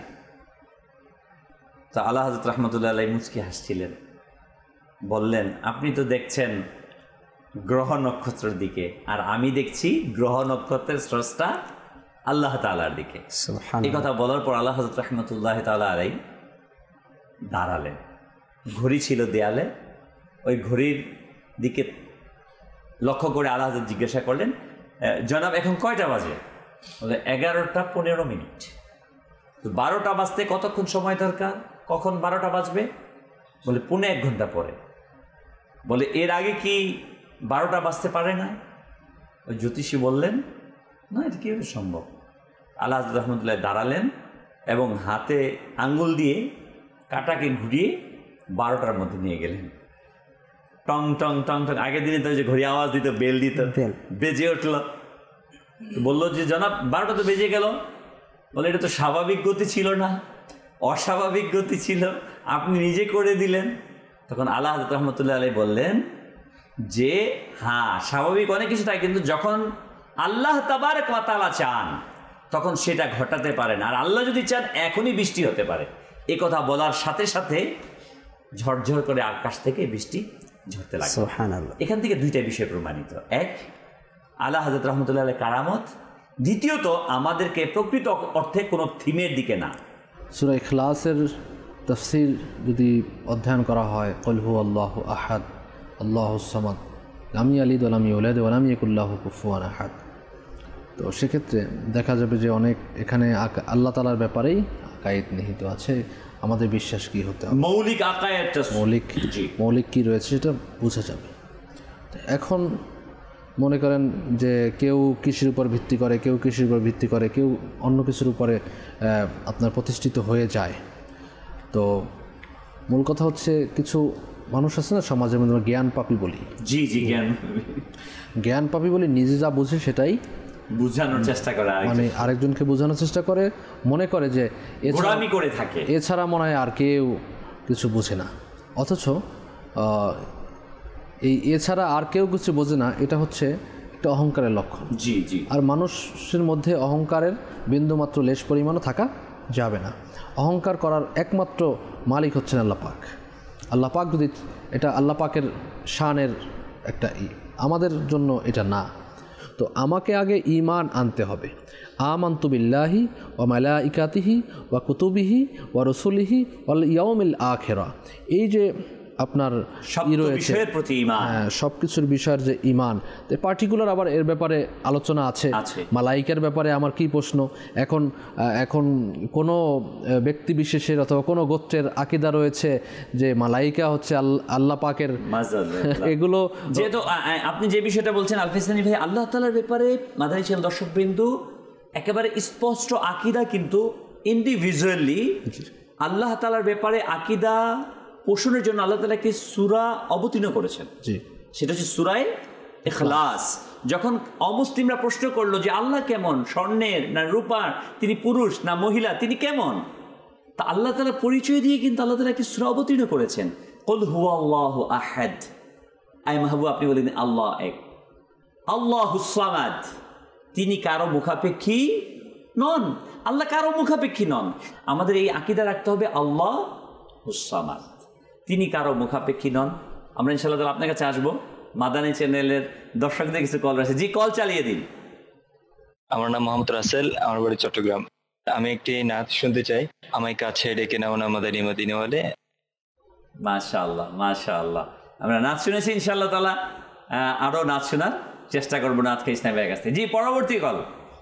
তো আলা হযরত রাহমাতুল্লাহ আলাইহি মুচকি হাসছিলেন, বললেন, আপনি তো দেখছেন গ্রহ নক্ষত্রের দিকে, আর আমি দেখছি গ্রহ নক্ষত্রের স্রষ্টা আল্লাহ তাআলার দিকে। এই কথা বলার পর আলা হযরত রাহমাতুল্লাহ তাআলা আলাইহি দাঁড়ালেন। ঘড়ি ছিল দেয়ালে, ওই ঘড়ির দিকে লক্ষ্য করে আলা হযরত জিজ্ঞাসা করলেন, জনাব এখন কয়টা বাজে? বলে 11:15। তো 12টা বাজতে কতক্ষণ সময় দরকার? কখন 12টা বাজবে? বলে 1.25 ঘন্টা পরে। বলে এর আগে কি 12টা বাজতে পারে না? ওই জ্যোতিষী বললেন, না, এটা কীভাবে সম্ভব? আলা হযরত রাহমাতুল্লাহ দাঁড়ালেন এবং হাতে আঙ্গুল দিয়ে কাটাকে ঘুরিয়ে 12টার মধ্যে নিয়ে গেলেন। টং টং টং টং, আগের দিনে তো যে ঘড়ি আওয়াজ দিত, বেল দিত, বেজে উঠল। বললো যে জনাব 12টা তো বেজে গেল। বলে এটা তো স্বাভাবিক গতি ছিল না, অস্বাভাবিক গতি ছিল, আপনি নিজে করে দিলেন। তখন আলা হযরত রাহমাতুল্লাহ আলাইহি বললেন যে হ্যাঁ, স্বাভাবিক অনেক কিছু থাকে, কিন্তু যখন আল্লাহ তাবারক ওয়া তাআলা চান তখন সেটা ঘটাতে পারেন, আর আল্লাহ যদি চান এখনই বৃষ্টি হতে পারে। এই কথা বলার সাথে সাথে ঝরঝর করে আকাশ থেকে বৃষ্টি ঝরতে লাগে। সুবহানাল্লাহ। এখান থেকে দুইটা বিষয় প্রমাণিত, এক, আলা হযরত রাহমাতুল্লাহ আলাইহি কারামত, দ্বিতীয়ত আমাদেরকে প্রকৃত অর্থে কোনো থিমের দিকে না। সূরা ইখলাসের তাফসীর যদি অধ্যয়ন করা হয়, কুল হুয়াল্লাহু আহাদ, আল্লাহুস সামাদ লাম ইয়ালিদ ওয়া লাম ইউলাদ ওয়া লাম ইয়াকুল লাহু কুফুয়ান আহাদ। তো সেক্ষেত্রে দেখা যাবে যে অনেক এখানে আল্লাহ তাআলার ব্যাপারেই আকায়েদ নিহিত আছে। আমাদের বিশ্বাস কি হতে হবে, মৌলিক আকায়েদটা, মৌলিক কি রয়েছে সেটা বোঝা যাবে। এখন মনে করেন যে কেউ কৃষির উপর ভিত্তি করে, কেউ কৃষির উপর ভিত্তি করে, কেউ অন্য কিছুর উপরে আপনার প্রতিষ্ঠিত হয়ে যায়। তো মূল কথা হচ্ছে কিছু মানুষ আছে না সমাজের মধ্যে জ্ঞান পাপী বলি, জ্ঞান পাপী বলি, নিজে যা বুঝে সেটাই বোঝানোর চেষ্টা করে, মানে আরেকজনকে বোঝানোর চেষ্টা করে, মনে করে যে এছাড়া মনে হয় আর কেউ কিছু বোঝে না। অথচ এই এছাড়া আর কেউ কিছু বোঝে না, এটা হচ্ছে একটা অহংকারের লক্ষণ। আর মানুষের মধ্যে অহংকারের বিন্দুমাত্র লেশ পরিমাণও থাকা যাবে না। অহংকার করার একমাত্র মালিক হচ্ছেন আল্লাহ পাক। আল্লাহ পাক যদি, এটা আল্লাহ পাকের শানের একটা আমাদের জন্য এটা না। তো আমাকে আগে ঈমান আনতে হবে। আমানতু বিল্লাহি ওয়া মালাইকাতিহি ওয়া কুতুবিহি ওয়া রাসূলিহি ওয়াল ইয়াউমিল আখিরা, এই যে আপনার রয়েছে সব কিছুর বিষয়ের যে ঈমান, পার্টিকুলার আবার এর ব্যাপারে আলোচনা আছে। মালাইকার ব্যাপারে আমার কি প্রশ্ন, এখন কোনো ব্যক্তি বিশেষের অথবা কোনো গোত্রের আকীদা রয়েছে যে মালাইকা হচ্ছে আল্লাহ পাকের, এগুলো যেহেতু আপনি যে বিষয়টা বলছেন আলফিস সানি ভাই, আল্লাহ তাআলার ব্যাপারে মাদানী চ্যানেল দর্শকবৃন্দু একেবারে স্পষ্ট আকীদা, কিন্তু ইন্ডিভিজুয়ালি আল্লাহ তাআলার ব্যাপারে আকীদা পোষণের জন্য আল্লাহ তাআলা একটি সূরা অবতীর্ণ করেছেন, সেটা হচ্ছে সূরা ইখলাস। যখন অমুসলিমরা প্রশ্ন করলো যে আল্লাহ কেমন, স্বর্ণের না রূপার, তিনি পুরুষ না মহিলা, তিনি কেমন, তা আল্লাহ তাআলা পরিচয় দিয়ে কিন্তু আল্লাহ তাআলা একটি সূরা অবতীর্ণ করেছেন, কুল হুয়াল্লাহু আহাদ। আয় মাহবুব, আপনি বলেন আল্লাহ এক, আল্লাহুস সামাদ, তিনি কারো মুখাপেক্ষী নন, আল্লাহ কারো মুখাপেক্ষী নন। আমাদের এই আকীদা রাখতে হবে আল্লাহুস সামাদ, তিনি কারো মুখাপেক্ষী নন। আমরা ইনশাআল্লাহ তাআলা আপনার কাছে আসবো। মাদানী চ্যানেলের দর্শকদের কিছু কল আছে, জি কল চালিয়ে দিন। আমার নাম মোহাম্মদ রাসেল, আমার বাড়ি চট্টগ্রাম। আমি একটি নাচ শুনতে চাই, আমায় কাছে ডেকে নাও না মাদানী মদিনা বলে। মাশাআল্লাহ মাশাআল্লাহ, আমরা নাচ শুনেছি, ইনশাআল্লাহ তাআলা আরো নাচ শোনার চেষ্টা করবো নাচ ইসলাম ভাইয়ের কাছ থেকে। জি পরবর্তী কল।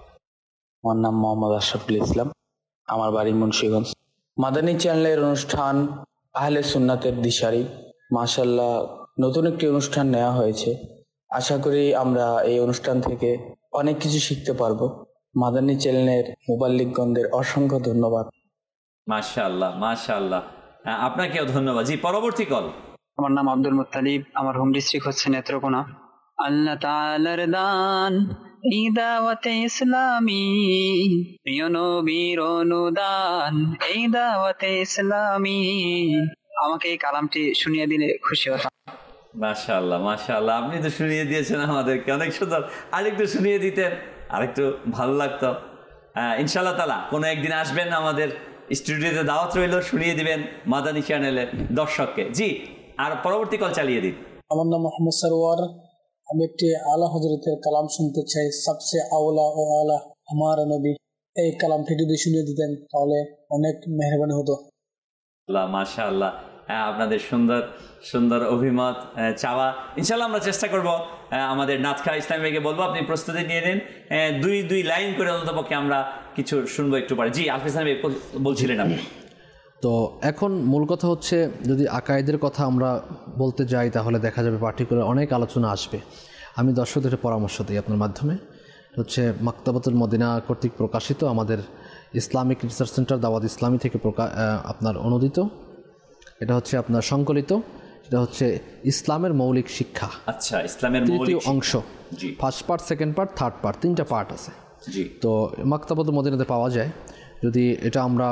আমার নাম মোহাম্মদ আশরাফুল ইসলাম, আমার বাড়ি মুন্সিগঞ্জ। মাদানী চ্যানেলের অনুষ্ঠান আহলে সুন্নাতের দিশারি, মাশাআল্লাহ নতুন একটি অনুষ্ঠান নেওয়া হয়েছে। আশা করি আমরা এই অনুষ্ঠান থেকে অনেক কিছু শিখতে পারবো। মাদানী চ্যানেলের মুবাল্লিগগণদের অসংখ্য ধন্যবাদ। মাশাআল্লাহ মাশাআল্লাহ, আপনাকেও ধন্যবাদ। জি পরবর্তী কল। আমার নাম আব্দুল মুত্তালিব, আমার হোম ডিস্ট্রিক্ট হচ্ছে নেত্রকোনা। আল্লাহ তাআলার দান এই দাওয়াতে ইসলামী, প্রিয় নবীর অনুদান এই দাওয়াতে ইসলামী, আমাকে এই কালামটি শুনিয়ে দিলে খুশি হতাম। মাশাআল্লাহ মাশাআল্লাহ, আপনি তো শুনিয়ে দিয়েছেন আমাদেরকে, অনেক সুন্দর। আরেকটু শুনিয়ে দিতেন আরেকটু ভালো লাগতো। ইনশাআল্লাহ তাআলা কোনো একদিন আসবেন, আমাদের স্টুডিওতে দাওয়াত রইল, শুনিয়ে দিবেন মাদানী চ্যানেলের দর্শককে। জি আর পরবর্তী কল চালিয়ে দিন। আমার নাম মোহাম্মদ সরওয়ার, আমি একটি আলা হযরতের কালাম শুনতে চাই, সবচেয়ে আওলা ও আলা আমার নবী। এই কালামটি যদি শুনিয়ে দিতেন তাহলে অনেক মেহরবানি হতো। মাশাআল্লাহ, আপনাদের সুন্দর সুন্দর অভিমত চাওয়া, ইনশাআল্লাহ আমরা চেষ্টা করব। আমাদের নাথখা ইসলাম ভাইকে বলবো আপনি প্রস্তুতি নিয়ে নিন, দুই লাইন করে অন্ততপক্ষে আমরা কিছু শুনবো একটু পরে। জি আলফিস সানি ভাই বলছিলেন আপনি। তো এখন মূল কথা হচ্ছে, যদি আকায়েদের কথা আমরা বলতে যাই তাহলে দেখা যাবে পার্টিকুলার অনেক আলোচনা আসবে। আমি দর্শকদের পরামর্শ দিই আপনার মাধ্যমে, হচ্ছে মাকতাবাতুল মদিনা কর্তৃক প্রকাশিত আমাদের ইসলামিক রিসার্চ সেন্টার দাওয়াত ইসলামী থেকে আপনার অনুদিত, এটা হচ্ছে আপনার সংকলিত, এটা হচ্ছে ইসলামের মৌলিক শিক্ষা। আচ্ছা, ইসলামের তৃতীয় অংশ, first part, second part, third part, 3টা পার্ট আছে। তো মাকতাবাতুল মদিনাতে পাওয়া যায়। যদি এটা আমরা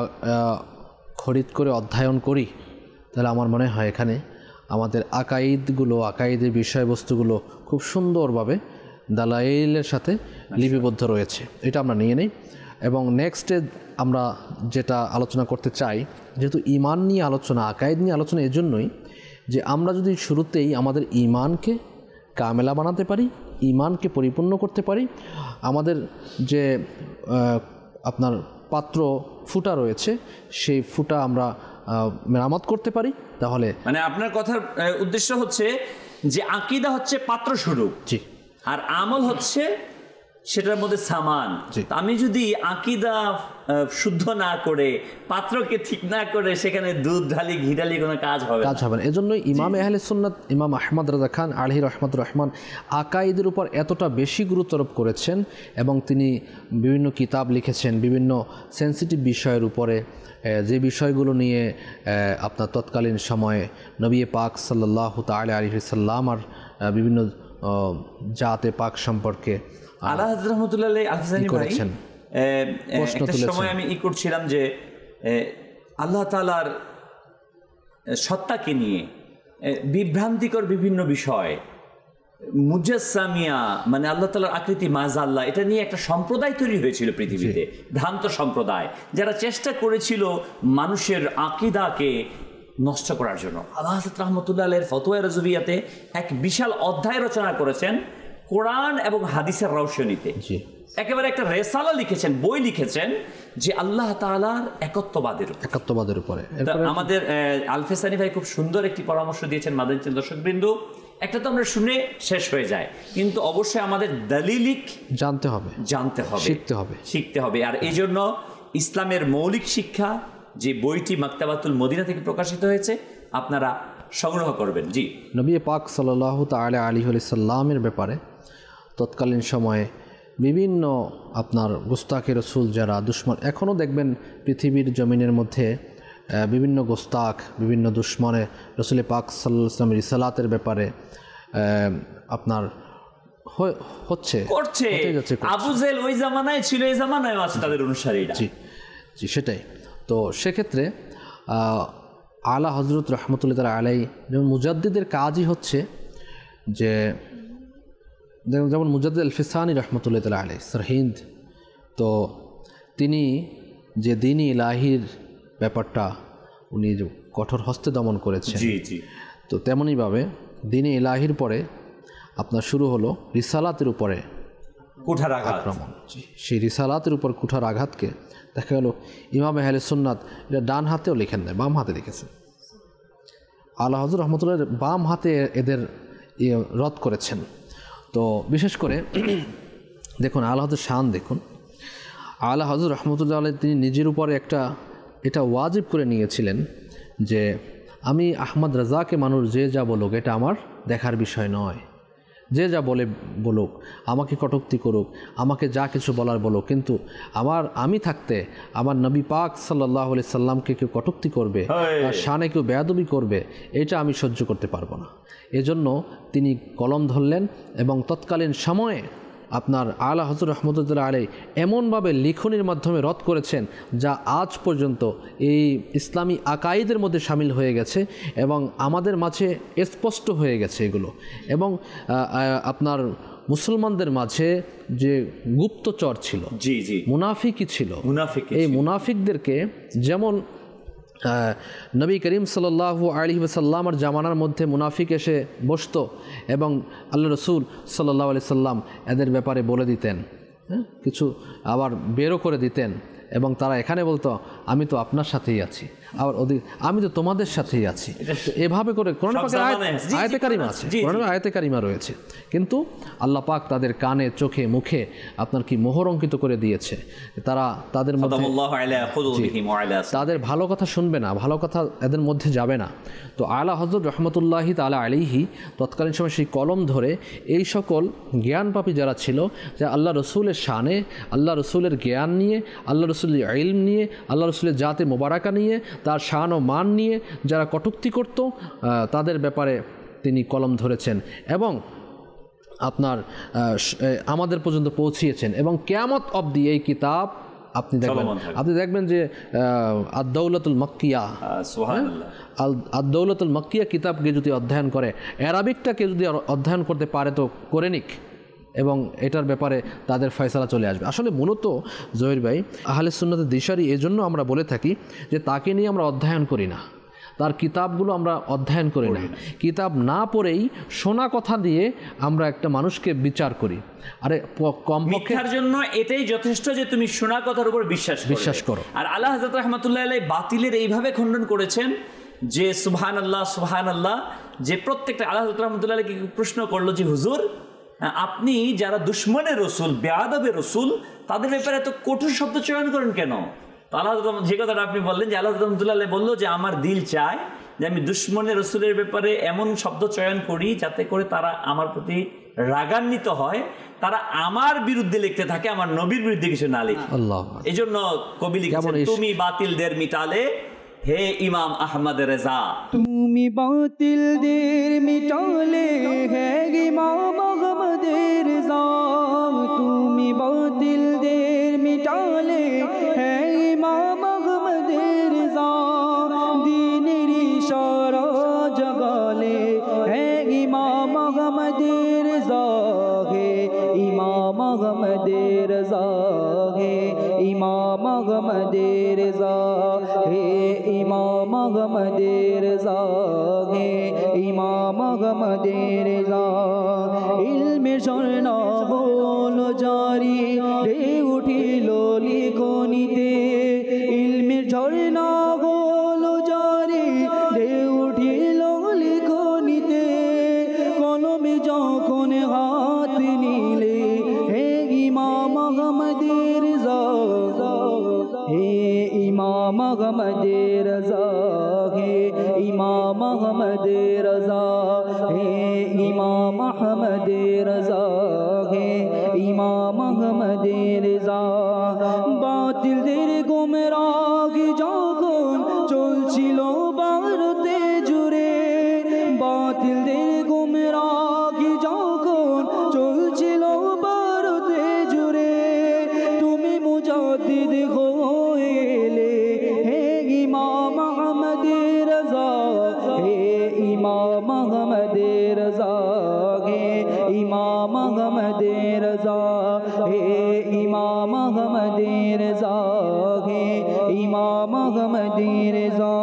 খরিদ করে অধ্যয়ন করি তাহলে আমার মনে হয় এখানে আমাদের আকাইদের বিষয়বস্তুগুলো খুব সুন্দরভাবে দালাইলের সাথে লিপিবদ্ধ রয়েছে। এটা আমরা নিয়ে নেই। এবং নেক্সটে আমরা যেটা আলোচনা করতে চাই, যেহেতু ঈমান নিয়ে আলোচনা, আকাইদ নিয়ে আলোচনা, এজন্যই যে আমরা যদি শুরুতেই আমাদের ঈমানকে কামেলা বানাতে পারি, ঈমানকে পরিপূর্ণ করতে পারি, আমাদের যে আপনার পাত্র ফুটা রয়েছে সেই ফুটা আমরা মেরামত করতে পারি, তাহলে মানে আপনার কথার উদ্দেশ্য হচ্ছে যে আকীদা হচ্ছে পাত্র স্বরূপ, জি, আর আমল হচ্ছে সেটার মধ্যে সামান। আমি যদি আকীদা শুদ্ধ না করে, পাত্রকে ঠিক না করে সেখানে দুধ ঢালি ঘি ঢালি কোনো কাজ হবে না। এজন্যই ইমাম আহলে সুন্নাত ইমাম আহমদ রাজা খান আলাইহি রাহমাতুর রহমান আকাইদের উপর এতটা বেশি গুরুত্বারোপ করেছেন এবং তিনি বিভিন্ন কিতাব লিখেছেন বিভিন্ন সেন্সিটিভ বিষয়ের উপরে, যে বিষয়গুলো নিয়ে আপনার তৎকালীন সময়ে নবী পাক সাল্লাল্লাহু তাআলা আলাইহি সাল্লাম আর বিভিন্ন জাতে পাক সম্পর্কে আলা হযরত রাহমাতুল্লাহ আলাইহি আলফিসানি ভাই একটা সময় আমি করছিলাম যে আল্লাহ তাআলার সত্তাকে নিয়ে বিভ্রান্তিকর বিভিন্ন বিষয়, মুজাসসামিয়া মানে আল্লাহ তাআলার আকৃতি মাযাল্লাহ, এটা নিয়ে একটা সম্প্রদায় তৈরি হয়েছিল পৃথিবীতে, ভ্রান্ত সম্প্রদায়, যারা চেষ্টা করেছিল মানুষের আকীদাকে নষ্ট করার জন্য। আল্লাহ হযরত রাহমাতুল্লাহ আলাইহির ফতোয়া রাজবিয়াতে এক বিশাল অধ্যায় রচনা করেছেন কোরআন এবং হাদিসের রওশনীতে। একেবারে একটা রেসালা লিখেছেন, বই লিখেছেন যে আল্লাহ তাআলার একত্ববাদের উপরে। আমাদের আলফেসানি ভাই খুব সুন্দর একটি পরামর্শ দিয়েছেন মাদানী দর্শকবৃন্দ। একটা তো আমরা শুনে শেষ হয়ে যায়, কিন্তু অবশ্যই আমাদের দলিলিক জানতে হবে, শিখতে হবে। আর এই জন্য ইসলামের মৌলিক শিক্ষা যে বইটি মাকতাবাতুল মদিনা থেকে প্রকাশিত হয়েছে আপনারা সংগ্রহ করবেন। জি, নবী পাক সাল্লাল্লাহু তাআলা আলাইহি ওয়াসাল্লামের ব্যাপারে তৎকালীন সময়ে বিভিন্ন আপনার গোস্তাকে রসুল যারা দুশ্মন, এখনও দেখবেন পৃথিবীর জমিনের মধ্যে বিভিন্ন গোস্তাক, বিভিন্ন দুশ্মনে রসুল পাক সাল্লাল্লাহু আলাইহি ওয়াসাল্লামের রিসালাতের ব্যাপারে আপনার করছে। আবু জেহেল ওই জামানায় ছিল, এই জামানায় আছে তাদের অনুসারীরা। জি, সেটাই। তো সেক্ষেত্রে আলা হজরত রহমতুল্লাহ তাআলা আলাইহি যেমন মুজাদ্দিদের কাজই হচ্ছে যে, যেমন মুজাদ্দিদ আলফিসানি রহমতুল্লাহ তাআলা আলাইহি সরহিন্দ, তো তিনি যে দ্বীন-ই ইলাহির ব্যাপারটা উনি যে কঠোর হস্তে দমন করেছেন, তো তেমনইভাবে দ্বীন-ই ইলাহির পরে আপনার শুরু হলো রিসালাতের উপরে কুঠার আক্রমণ। সেই রিসালাতের উপর কুঠার আঘাতকে দেখা গেল ইমাম আহলে সুন্নাত এটা ডান হাতেও লিখেন না, বাম হাতে লিখেছেন। আলা হযরত রহমতুল্লাহ বাম হাতে এদের রদ করেছেন। তো বিশেষ করে দেখুন আলা হযরত শান, দেখুন আলা হযরত রহমতুল্লাহ আলাইহি তিনি নিজের উপরে এটা ওয়াজিব করে নিয়েছিলেন যে আমি আহমদ রাজাকে মানুষ যে যা বলুক এটা আমার দেখার বিষয় নয়, যে যা বলুক, আমাকে কটূক্তি করুক, আমাকে যা কিছু বলার বলুক, কিন্তু আমি থাকতে আমার নবী পাক সাল্লাল্লাহু আলাইহি সাল্লামকে কেউ কটূক্তি করবে, তার শানে কেউ বেয়াদবি করবে, এটা আমি সহ্য করতে পারবো না। এজন্য তিনি কলম ধরলেন এবং তৎকালীন সময়ে আপনার আলা হযরত রহমতুল্লাহ আলাইহি এমনভাবে লিখনির মাধ্যমে রদ করেছেন যা আজ পর্যন্ত এই ইসলামী আকাইদের মধ্যে শামিল হয়ে গেছে এবং আমাদের মাঝে স্পষ্ট হয়ে গেছে এগুলো। এবং আপনার মুসলমানদের মাঝে যে গুপ্তচর ছিল, মুনাফিকই ছিল, এই মুনাফিকদেরকে যেমন নবী করিম সাল্লাল্লাহু আলাইহি ওয়াসাল্লামের জামানার মধ্যে মুনাফিক এসে বসতো এবং আল্লাহ রসুল সাল্লাল্লাহু আলাইহি সাল্লাম এদের ব্যাপারে বলে দিতেন, কিছু আবার বেরও করে দিতেন এবং তারা এখানে বলতো আমি তো আপনার সাথেই আছি, আবার আমি তো তোমাদের সাথেই আছি। এভাবে করে কোরআন পাকের আয়াতে কারিমা আছে, কোরআনের আয়াতে কারিমা রয়েছে, কিন্তু আল্লাহ পাক তাদের কানে চোখে মুখে আপনার কি মোহর অঙ্কিত করে দিয়েছে। তারা তাদের মধ্যে তাদের ভালো কথা শুনবে না, ভালো কথা এদের মধ্যে যাবে না। তো আলা হযরত রহমতুল্লাহি তাআলা আলাইহি তৎকালীন সময় সেই কলম ধরে এই সকল জ্ঞানপাপী যারা ছিল, যে আল্লাহ রসুলের শানে, আল্লাহ রসুলের জ্ঞান নিয়ে, আল্লাহ রসুলের ইলম নিয়ে, আল্লাহ রসুলের জাতে মোবারাকা নিয়ে, তার শান ও মান নিয়ে যারা কটূক্তি করত তাদের ব্যাপারে তিনি কলম ধরেছেন এবং আপনার আমাদের পর্যন্ত পৌঁছিয়েছেন। এবং কিয়ামত অবধি এই কিতাব আপনি দেখবেন যে আদ-দাওলাতুল মাক্কিয়া, আদ-দাওলাতুল মাক্কিয়া কিতাবকে যদি অধ্যয়ন করে, অ্যারাবিকটাকে যদি অধ্যয়ন করতে পারে তো করে নিক, এবং এটার ব্যাপারে তাদের ফয়সালা চলে আসবে। আসলে মূলত জহির ভাই আহলে সুন্নাতের দিশারি এজন্য আমরা বলে থাকি যে তাকে নিয়ে আমরা অধ্যয়ন করি না, তার কিতাবগুলো আমরা অধ্যয়ন করি না, কিতাব না পড়েই শোনা কথা দিয়ে আমরা একটা মানুষকে বিচার করি। আরে কমপক্ষে জন্য এটাই যথেষ্ট যে তুমি শোনা কথার উপর বিশ্বাস করো। আর আলা হযরত রাহমাতুল্লাহ আলাইহি বাতিলের এইভাবে খণ্ডন করেছেন যে সুবহানাল্লাহ সুবহানাল্লাহ যে প্রত্যেকটা আল্লাহ রহমতুল্লাহ প্রশ্ন করলো যে হুজুর আপনি যারা দুশ্মনের রসুল বেয়াদবের রসুল তাদের ব্যাপারে এত কঠোর শব্দ চয়ন করেন কেন? তো আল্লাহ যে কথাটা আপনি বললেন যে আল্লাহ রহমতুল্লাহ বললো যে আমার দিল চায় যে আমি দুশ্মনের রসুলের ব্যাপারে এমন শব্দ চয়ন করি যাতে করে তারা আমার প্রতি রাগান্বিত হয়, তারা আমার বিরুদ্ধে লিখতে থাকে, আমার নবীর বিরুদ্ধে কিছু না লিখে। এই জন্য কবি লিখেছেন তুমি বাতিলদের মিটালে হে ইমাম আহমদ রেজা, তুমি বাতিলদের মিটালে হে ইমাম আহমদ রেজা, তুমি বাতিলদের মিটালে হে ইমাম আহমদ রেজা, দ্বীনের ইশারা জাগালে হে ইমাম আহমদ রেজা, হে ইমাম আহমদ রেজা, হে ইমাম আহমদ রেজা, হে ইমাম আহমদ রেজা, হে ইমাম আহমদ রেজা। ইলমে ঝরনা হলো জারি রে উঠিল লিখনিতে, ইলমের ঝরনা হলো জারি রে উঠিল লিখনিতে, কলমে যখন হাত নিলে হে ইমাম আহমদ রেজা, হে ইমাম আহমদ রেজা, হে ইমাম আহমদ রেজা, হে ইমাম আহমদ রেজা, হে ইমাম আহমদ রেজা। বাতিলদের গোমরাহি যখন চলছিল ভারতে জুড়ে, বাতিলদের গোমরাহি যখন চলছিল ভারতে জুড়ে, তুমি মুজাদ্দিদ হয়ে হে ইমাম আহমদ রেজা, হে ইমাম আহমদ রেজা, হে ইমাম আহমদ রেজা, হে ইমাম আহমদ রেজা, হে ইমাম আহমদ রেজা।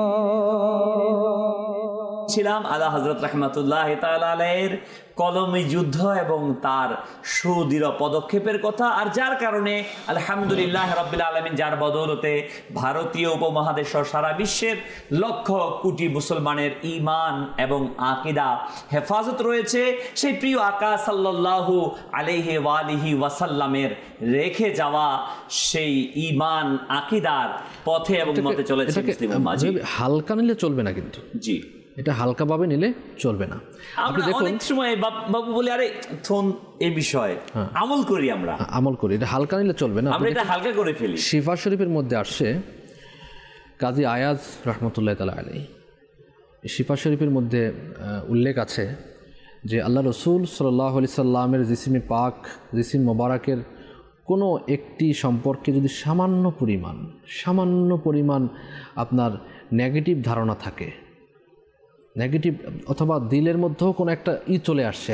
ছিলাম আলা হযরত রাহমাতুল্লাহ তাআলা আলাইহির কলমি যুদ্ধ এবং তার সুদৃঢ় পদক্ষেপের কথা, আর যার কারণে আলহামদুলিল্লাহ রাব্বিল আলামিন, যার বদৌলতে ভারতীয় উপমহাদেশ সহ সারা বিশ্বের লক্ষ কোটি মুসলমানের ঈমান এবং আকীদা হেফাজত রয়েছে। সেই প্রিয় আকা সাল্লাল্লাহু আলাইহি ওয়া আলিহি ওয়াসাল্লামের রেখে যাওয়া সেই ঈমান আকীদার পথে এবং মতে চলেছে মুসলিম উম্মাহ। হালকা নিলে চলবে না, কিন্তু জি এটা হালকাভাবে নিলে চলবে না। আমরা অনেক সময় বাবু বলি আরে থন এই বিষয়ে আমল করি, আমরা আমল করি, এটা হালকা নিলে চলবে না, আমরা এটা হালকা করে ফেলি। শিফা শরীফের মধ্যে আসছে কাজী আয়াজ রহমতুল্লাহ তাআলা আলাইহি, শিফা শরীফের মধ্যে উল্লেখ আছে যে আল্লাহ রসুল সাল্লাল্লাহু আলাইহি সাল্লামের জিসিমে পাক, জিসিম মোবারকের কোনো একটি সম্পর্কে যদি সামান্য পরিমাণ আপনার নেগেটিভ ধারণা থাকে, নেগেটিভ অথবা দিলের মধ্যেও কোনো একটা চলে আসছে,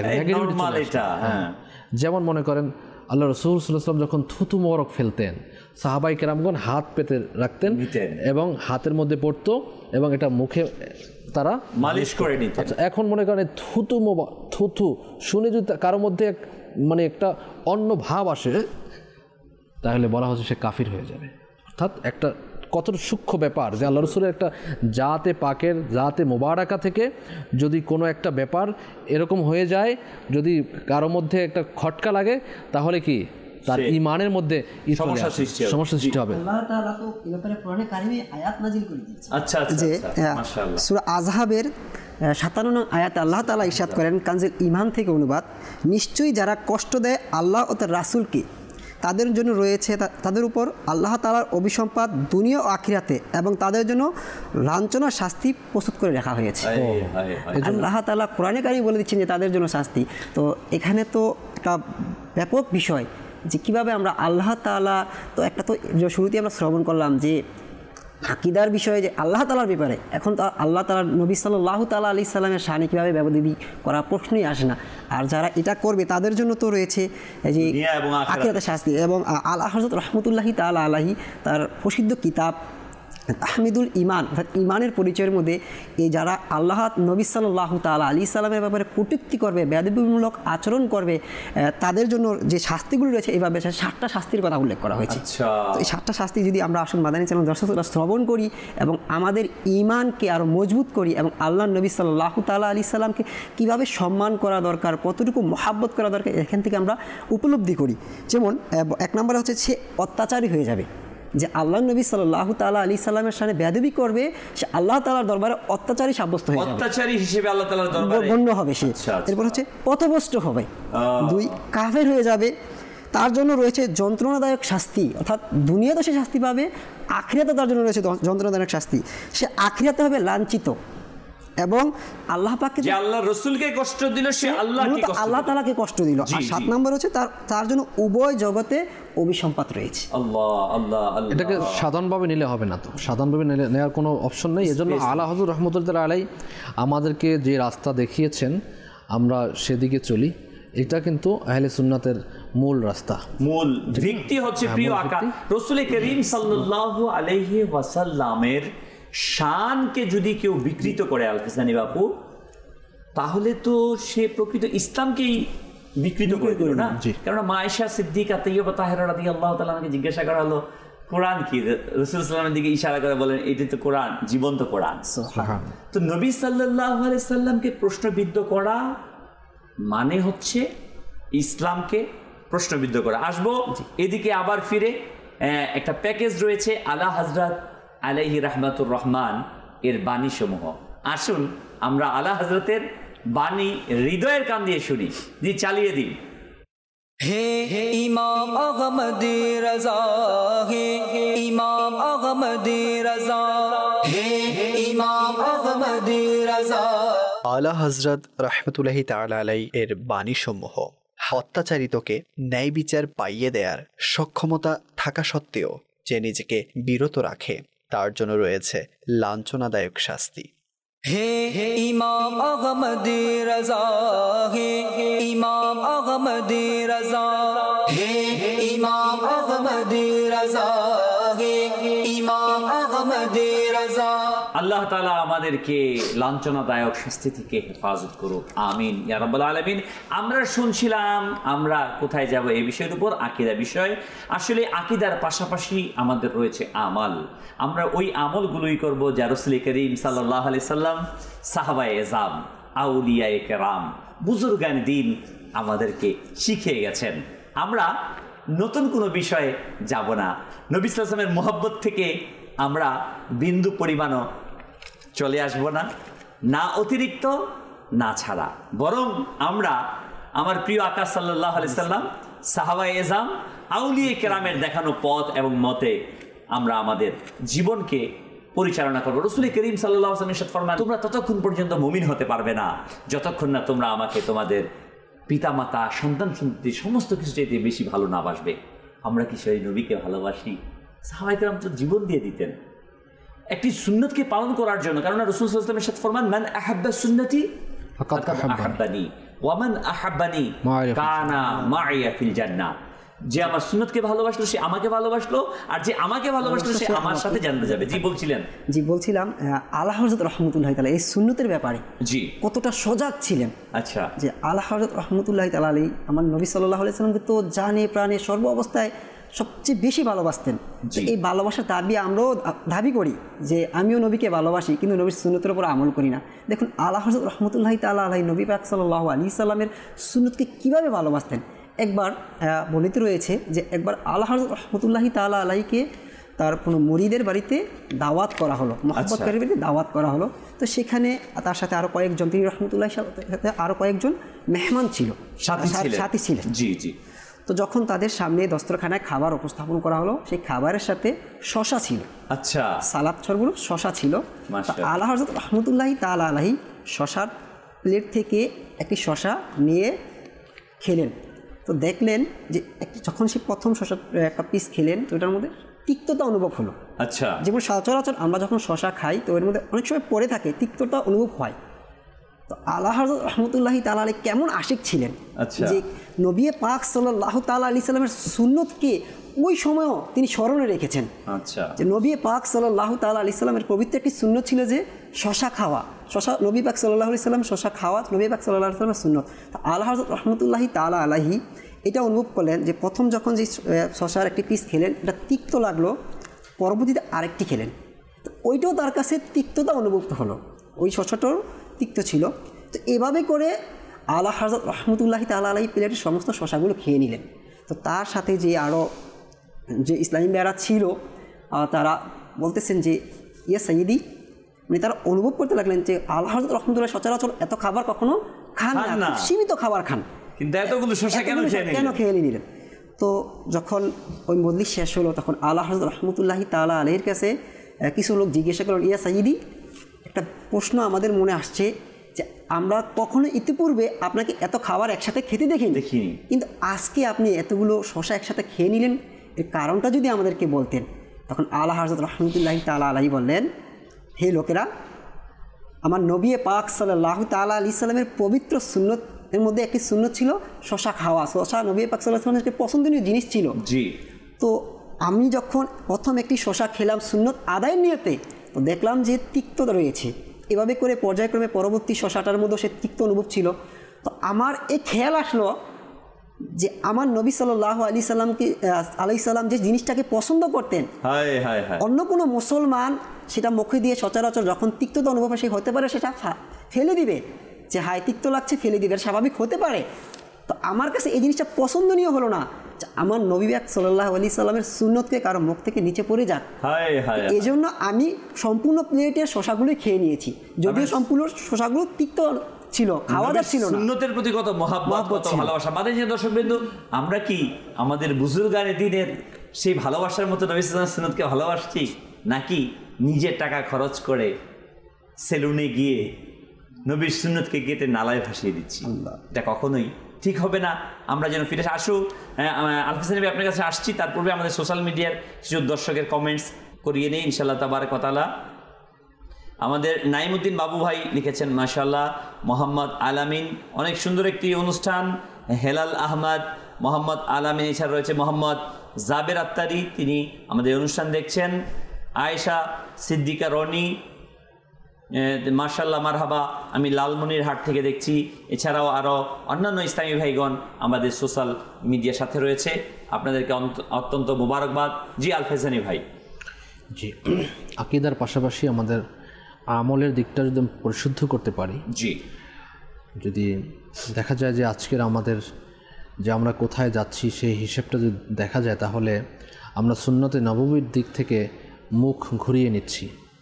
যেমন মনে করেন আল্লাহ রসুল সাল্লাল্লাহু আলাইহি ওয়াসাল্লাম যখন থুতু মোবারক ফেলতেন, সাহাবাই কেরামগণ হাত পেতে রাখতেন এবং হাতের মধ্যে পড়তো এবং এটা মুখে তারা মালিশ করে নিতেন। আচ্ছা, এখন মনে করেন থুতু শুনে যদি কারোর মধ্যে মানে একটা অন্য ভাব আসে, তাহলে বলা হচ্ছে সে কাফির হয়ে যাবে। অর্থাৎ একটা কত সূক্ষ্ম ব্যাপার যে আল্লাহ রসুলের একটা জাতে পাকের, জাতে মোবারকা থেকে যদি কোনো একটা ব্যাপার এরকম হয়ে যায়, যদি কারোর মধ্যে একটা খটকা লাগে, তাহলে কি তার ঈমানের মধ্যে সমস্যা সৃষ্টি হবে। আল্লাহ তাআলা তো এই ব্যাপারে কোরআনে কারিমে আয়াত নাজিল করে দিয়েছেন। আচ্ছা, যে সূরা আযহাবের 57 নং আয়াতে আল্লাহ তাআলা ইরশাদ করেন, কানজুল ঈমান থেকে অনুবাদ, নিশ্চয়ই যারা কষ্ট দেয় আল্লাহ ও তার রাসূলকে, তাদের জন্য রয়েছে তাদের উপর আল্লাহ তাআলার অভিসম্পাদ দুনিয়া ও আখিরাতে, এবং তাদের জন্য লাঞ্ছনার শাস্তি প্রস্তুত করে রাখা হয়েছে। আল্লাহ তাআলা কোরআনে কারিমে বলে দিচ্ছেন যে তাদের জন্য শাস্তি। তো এখানে তো একটা ব্যাপক বিষয় যে কীভাবে আমরা আল্লাহ তাআলা, তো একটা তো শুরুতেই আমরা শ্রবণ করলাম যে আকীদার বিষয়ে, যে আল্লাহ তাআলার ব্যাপারে এখন তো আল্লাহ তাআলার নবী সাল্লাল্লাহু তাআলা আলাইহি সাল্লামের শানে কীভাবে ব্যবধান করা প্রশ্নই আসে না। আর যারা এটা করবে তাদের জন্য তো রয়েছে যে আখিরাতের শাস্তি। এবং আলা হযরত রাহমাতুল্লাহি তাআলা আলাইহি তার প্রসিদ্ধ কিতাব তাহমিদুল ইমান অর্থাৎ ইমানের পরিচয়ের মধ্যে এই যারা আল্লাহ নবী সাল্লাল্লাহু তাআলা আলাইহি সাল্লামের ব্যাপারে কটূক্তি করবে, বেয়াদবিমূলক আচরণ করবে, তাদের জন্য যে শাস্তিগুলো রয়েছে এইভাবে 7টা শাস্তির কথা উল্লেখ করা হয়েছে। তো এই 7টা শাস্তি যদি আমরা আসুন মাদানী চ্যানেল দর্শকরা শ্রবণ করি এবং আমাদের ইমানকে আরও মজবুত করি এবং আল্লাহ নবী সাল্লাল্লাহু তাআলা আলাইহি সাল্লামকে কীভাবে সম্মান করা দরকার, কতটুকু মহাব্বত করা দরকার, এখান থেকে আমরা উপলব্ধি করি। যেমন 1 নম্বরে হচ্ছে সে অত্যাচারী হয়ে যাবে, যে আল্লাহ নবী সাল্লাল্লাহু তাআলা আলাইহি সাল্লামের সামনে বেয়াদবি করবে, সে আল্লাহ তাআলার দরবারে অত্যাচারী সাব্যস্ত হয়ে যাবে, অত্যাচারী হিসেবে আল্লাহ তাআলার দরবারে গণ্য হবে সে। এরপর হচ্ছে পথভ্রষ্ট হবে, 2 কাফের হয়ে যাবে, তার জন্য রয়েছে যন্ত্রণাদায়ক শাস্তি, অর্থাৎ দুনিয়াতে সে শাস্তি পাবে, আখিরাতে তার জন্য রয়েছে যন্ত্রণাদায়ক শাস্তি, সে আখিরাতে হবে লাঞ্ছিত এবং আল্লাহ পাককে যে আল্লাহ রাসূলকে কষ্ট দিল সে আল্লাহ তাআলাকে কষ্ট দিল। আর 7 নম্বর হচ্ছে তার জন্য উভয় জগতে অভিসম্পাত রয়েছে। আল্লাহ আল্লাহ আল্লাহ, এটাকে সাধারণভাবে নিলে হবে না, তো সাধারণভাবে নেওয়ার কোনো অপশন নেই। এজন্য আলা হযরত রাহমাতুল্লাহ আলাইহি আমাদেরকে যে রাস্তা দেখিয়েছেন আমরা সেদিকে চলি, এটা কিন্তু আহলে সুন্নাতের মূল রাস্তা, মূল ভিত্তি হচ্ছে প্রিয় আকা রাসূল করিম সাল্লাল্লাহু আলাইহি ওয়াসাল্লামের শানকে যদি কেউ বিকৃত করে আলফিসানি বাপু, তাহলে তো সে প্রকৃত ইসলামকেই বিকৃত করে দিল না। কারণ মা আয়েশা সিদ্দিকা তাইয়্যিবা তাহেরা রাদিয়াল্লাহু তাআলা আনহাকে জিজ্ঞাসা করা হলো কোরআন কি, রাসূল সাল্লাল্লাহু আলাইহি দিকে ইশারা করে বলেন এটি তো কোরআন, জীবন্ত কোরআন। তো নবী সাল্লাল্লাহু আলাইহি সাল্লামকে প্রশ্নবিদ্ধ করা মানে হচ্ছে ইসলামকে প্রশ্নবিদ্ধ করা। আসবো এদিকে আবার ফিরে, একটা প্যাকেজ রয়েছে আলা হযরত আলাইহি রাহমাতুর রহমান এর বাণী সমূহ। আসুন আমরা আলা হযরতের বাণী হৃদয়ের কান দিয়ে শুনি, দিয়ে চালিয়ে দিন। হে ইমাম আহমদী রাজা, হে ইমাম আহমদী রাজা, হে ইমাম আহমদী রাজা। আলা হযরত রাহমাতুল্লাহি তাআলা আলাইহি এর বাণীসমূহ অত্যাচারিতকে ন্যায় বিচার পাইয়ে দেওয়ার সক্ষমতা থাকা সত্ত্বেও যে নিজেকে বিরত রাখে তার জন্য রয়েছে লাঞ্ছনাদায়ক শাস্তি। হে ইমাম আহমদী রাজা, হে ইমাম আহমদী রাজা, হে ইমাম আহমদী রাজা, হে ইমাম আহমদী রাজা। আল্লাহ তাআলা আমাদেরকে লাঞ্ছনাদায়ক শাস্তি থেকে হেফাজত করুক, আমিন ইয়া রাব্বাল আলামিন। আমরা শুনছিলাম আমরা কোথায় যাব এই বিষয়ের উপর, আকীদা বিষয়। আসলে আকীদার পাশাপাশি আমাদের রয়েছে আমাল। আমরা ওই আমলগুলোই করব যা রাসূল করিম সাল্লাল্লাহু আলাইহি সাল্লাম, সাহাবায়ে এজাম, আউলিয়ায়ে কেরাম, বুজুর্গান দ্বীন আমাদেরকে শিখিয়ে গেছেন। আমরা নতুন কোনো বিষয়ে যাব না। নবী সাল্লাল্লাহু আলাইহি ওয়াসাল্লামের মহব্বত থেকে আমরা বিন্দু পরিমাণও চলে আসব না, না অতিরিক্ত না ছাড়া, বরং আমরা আমার প্রিয় আকা সাল্লাল্লাহু আলাইহি সাল্লাম, সাহাবায়ে এজাম, আউলিয়া কেরামের দেখানো পথ এবং মতে আমরা আমাদের জীবনকে পরিচালনা করবো। রাসূল করিম সাল্লাল্লাহু আলাইহি ওয়াসাল্লাম ইরশাদ ফরমান, তোমরা ততক্ষণ পর্যন্ত মুমিন হতে পারবে না যতক্ষণ না তোমরা আমাকে তোমাদের পিতামাতা, সন্তান সন্ততি সমস্ত কিছু চাইতে বেশি ভালো না বাসবে। আমরা কি সেই নবীকে ভালোবাসি? সাহাবায়ে কেরাম তো জীবন দিয়ে দিতেন একটি সুন্নতকে পালন করার জন্য। কারণ রাসূল সাল্লাল্লাহু আলাইহি ওয়াসাল্লাম ইরশাদ ফরমান, মান আহাব্বা সুন্নতি ফাকাদ আহাব্বানি ওয়া মান আহাব্বানি কানা মাইয়া ফিল জান্নাহ। যে আমার সুন্নতকে ভালোবাসলো সে আমাকে ভালোবাসলো, আর যে আমাকে ভালোবাসলো সে আমার সাথে জান্নাতে যাবে। জি বলছিলেন? জি বলছিলাম আলা হযরত রাহমাতুল্লাহি তাআলা এই সুন্নতের ব্যাপারে জি কতটা সজাগ ছিলেন। আচ্ছা, যে আলা হযরত রাহমাতুল্লাহি তাআলা আলাইহি আমার নবী সাল্লাল্লাহু আলাইহি সাল্লামকে তো জানে প্রাণে সর্ব অবস্থায় সবচেয়ে বেশি ভালোবাসতেন। এই ভালোবাসার দাবি আমরাও দাবি করি যে আমিও নবীকে ভালোবাসি, কিন্তু নবীর সুন্নতের উপর আমল করি না। দেখুন আলা হযরত রাহমাতুল্লাহি তাআলা আলাইহি নবী পাক সাল্লাল্লাহু আলাইহি সাল্লামের সুন্নতকে কীভাবে ভালোবাসতেন। একবার বর্ণিত রয়েছে যে একবার আলা হযরত রাহমাতুল্লাহি তাআলা আলাইহিকে তার কোনো মুরিদের বাড়িতে দাওয়াত করা হলো, মহব্বতকারীর বাড়িতে দাওয়াত করা হলো। তো সেখানে তার সাথে আরও কয়েকজন, তিনি রহমতুল্লাহির সাথে আরও কয়েকজন মেহমান ছিল, সাথী ছিলেন। জি জি। তো যখন তাদের সামনে দস্তরখানায় খাবার উপস্থাপন করা হলো, সেই খাবারের সাথে শশা ছিল। আচ্ছা, সালাদ সরবরাহ শশা ছিল। আলা হযরত রাহমাতুল্লাহি তাআলা আলাইহি শশার প্লেট থেকে একটি শশা নিয়ে খেলেন। তো দেখলেন যে যখন সে প্রথম শশা একটা পিস খেলেন তো এটার মধ্যে তিক্ততা অনুভব হলো। আচ্ছা, যেমন সচরাচর আমরা যখন শশা খাই তো এর মধ্যে অনেক সময় পড়ে থাকে, তিক্ততা অনুভব হয়। তো আলা হযরত রহমতুল্লাহি তাআলা আলাইহি কেমন আশিক ছিলেন, যে নবী পাক সাল্লাল্লাহু তাআলা আলাইহি সাল্লামের সুন্নতকে ওই সময়ও তিনি স্মরণে রেখেছেন। আচ্ছা, যে নবী পাক সাল্লাল্লাহু তাআলা আলাইহি সাল্লামের পবিত্র একটি সুন্নত ছিল যে শশা খাওয়া, নবী পাক সাল্লাল্লাহু আলাইহি সাল্লাম শশা খাওয়া নবী পাক সাল্লাল্লাহু আলাইহি সাল্লামের সুন্নত। তো আলা হযরত রহমতুল্লাহি তাআলা আলাইহি এটা অনুভব করলেন যে প্রথম যখন যে শশার একটি পিস খেলেন এটা তিক্ত লাগলো, পরবর্তীতে আরেকটি খেলেন, তো ওইটাও তার কাছে তিক্ততা অনুভূত হলো, ওই শশাটাও তিক্ত ছিল। তো এভাবে করে আলা হযরত রহমতুল্লাহি তাআলা আলাইহি প্লেটের সমস্ত শশাগুলো খেয়ে নিলেন। তো তার সাথে যে আরও যে ইসলামী মেয়েরা ছিল তারা বলতেছেন যে ইয়া সাইয়্যিদি, মানে তারা অনুভব করতে লাগলেন যে আলা হযরত রহমতুল্লাহ সচরাচর এত খাবার কখনো খান না, সীমিত খাবার খান, কিন্তু এতগুলো শশা কেন খেয়ে নিলেন। তো যখন ওই মজলিস শেষ হলো তখন আলা হযরত রহমতুল্লাহি তাআলা আলাইহির কাছে কিছু লোক জিজ্ঞাসা করলেন, ইয়া সাইয়্যিদি, একটা প্রশ্ন আমাদের মনে আসছে যে আমরা কখনো ইতিপূর্বে আপনাকে এত খাবার একসাথে খেতে দেখিনি, কিন্তু আজকে আপনি এতগুলো শশা একসাথে খেয়ে নিলেন, এর কারণটা যদি আমাদেরকে বলতেন। তখন আলা হযরত রহমতুল্লাহি তাআলা আলাইহি বললেন, হে লোকেরা, আমার নবী পাক সাল্লাল্লাহু তাআলা আলাইহি সাল্লামের পবিত্র সুন্নত এর মধ্যে একটি সুন্নত ছিল শশা খাওয়া। শশা নবী পাক সাল্লাল্লাহু আলাইহি সাল্লামের পছন্দনীয় জিনিস ছিল। তো আমি যখন প্রথম একটি শশা খেলাম সুন্নত আদায়ের নিয়তে, তো দেখলাম যে তিক্ততা রয়েছে। এভাবে করে পর্যায়ক্রমে পরবর্তী শশাটার মধ্যে সে তিক্ত অনুভব ছিল। তো আমার এই খেয়াল আসলো যে আমার নবী সাল্লাল্লাহু আলাইহি সাল্লাম যে জিনিসটাকে পছন্দ করতেন, অন্য কোনো মুসলমান সেটা মুখে দিয়ে সচরাচর যখন তিক্ততা অনুভব হয় সে হতে পারে সেটা ফেলে দিবে, যে হায় তিক্ত লাগছে ফেলে দিবে, স্বাভাবিক হতে পারে। তো আমার কাছে এই জিনিসটা পছন্দনীয় হলো না, আমার নবী সাল্লাল্লাহু আলাইহি সাল্লামের সুন্নতকে কারো মুখ থেকে নিচে পড়ে যাক। এই জন্য আমি সম্পূর্ণ প্লেটের শশাগুলোই খেয়ে নিয়েছি, যদিও সম্পূর্ণ শশাগুলো তিক্ত ছিল, খাওয়া দাওয়া ছিল না। সুন্নতের প্রতি কত মহব্বত, কত ভালোবাসা। মাদানী দর্শকবৃন্দ, আমরা কি আমাদের বুজুর্গানে দিনের সেই ভালোবাসার মতো নবী সাল্লাল্লাহু আলাইহি সুন্নতকে ভালোবাসছি, নাকি নিজের টাকা খরচ করে সেলুনে গিয়ে নবীর সুন্নতকে কেটে নালায় ভাসিয়ে দিচ্ছি? এটা কখনোই ঠিক হবে না। আমরা যেন ফিরে আসুক। আলফিস নবী আপনার কাছে আসছি, তার পূর্বে আমাদের সোশ্যাল মিডিয়ার কিছু দর্শকের কমেন্টস করিয়ে নেই ইনশাআল্লাহ তাবারাক ওয়া তাআলা। আমাদের নাইমুদ্দিন বাবু ভাই লিখেছেন, মাশাআল্লাহ মোহাম্মদ আলামিন, অনেক সুন্দর একটি অনুষ্ঠান। হেলাল আহমদ, মোহাম্মদ আলামিন, এছাড়া রয়েছে মোহাম্মদ জাবের আত্তারি, তিনি আমাদের অনুষ্ঠান দেখছেন। আয়েশা সিদ্দিকা রনি, মাশাআল্লাহ মারহাবা, আমি লালমনিরহাট থেকে দেখছি। এছাড়াও আরও অন্যান্য ইসলামী ভাইগণ আমাদের সোশ্যাল মিডিয়ার সাথে রয়েছে, আপনাদেরকে অত্যন্ত মোবারকবাদ। জি আলফেজানি ভাই। জি, আকীদার পাশাপাশি আমাদের আমলের দিকটা যদি পরিশুদ্ধ করতে পারি, যদি দেখা যায় যে আজকের আমাদের যে আমরা কোথায় যাচ্ছি সেই হিসেবটা যদি দেখা যায়, তাহলে আমরা সুন্নতে নববীর দিক থেকে মুখ ঘুরিয়ে নিচ্ছি,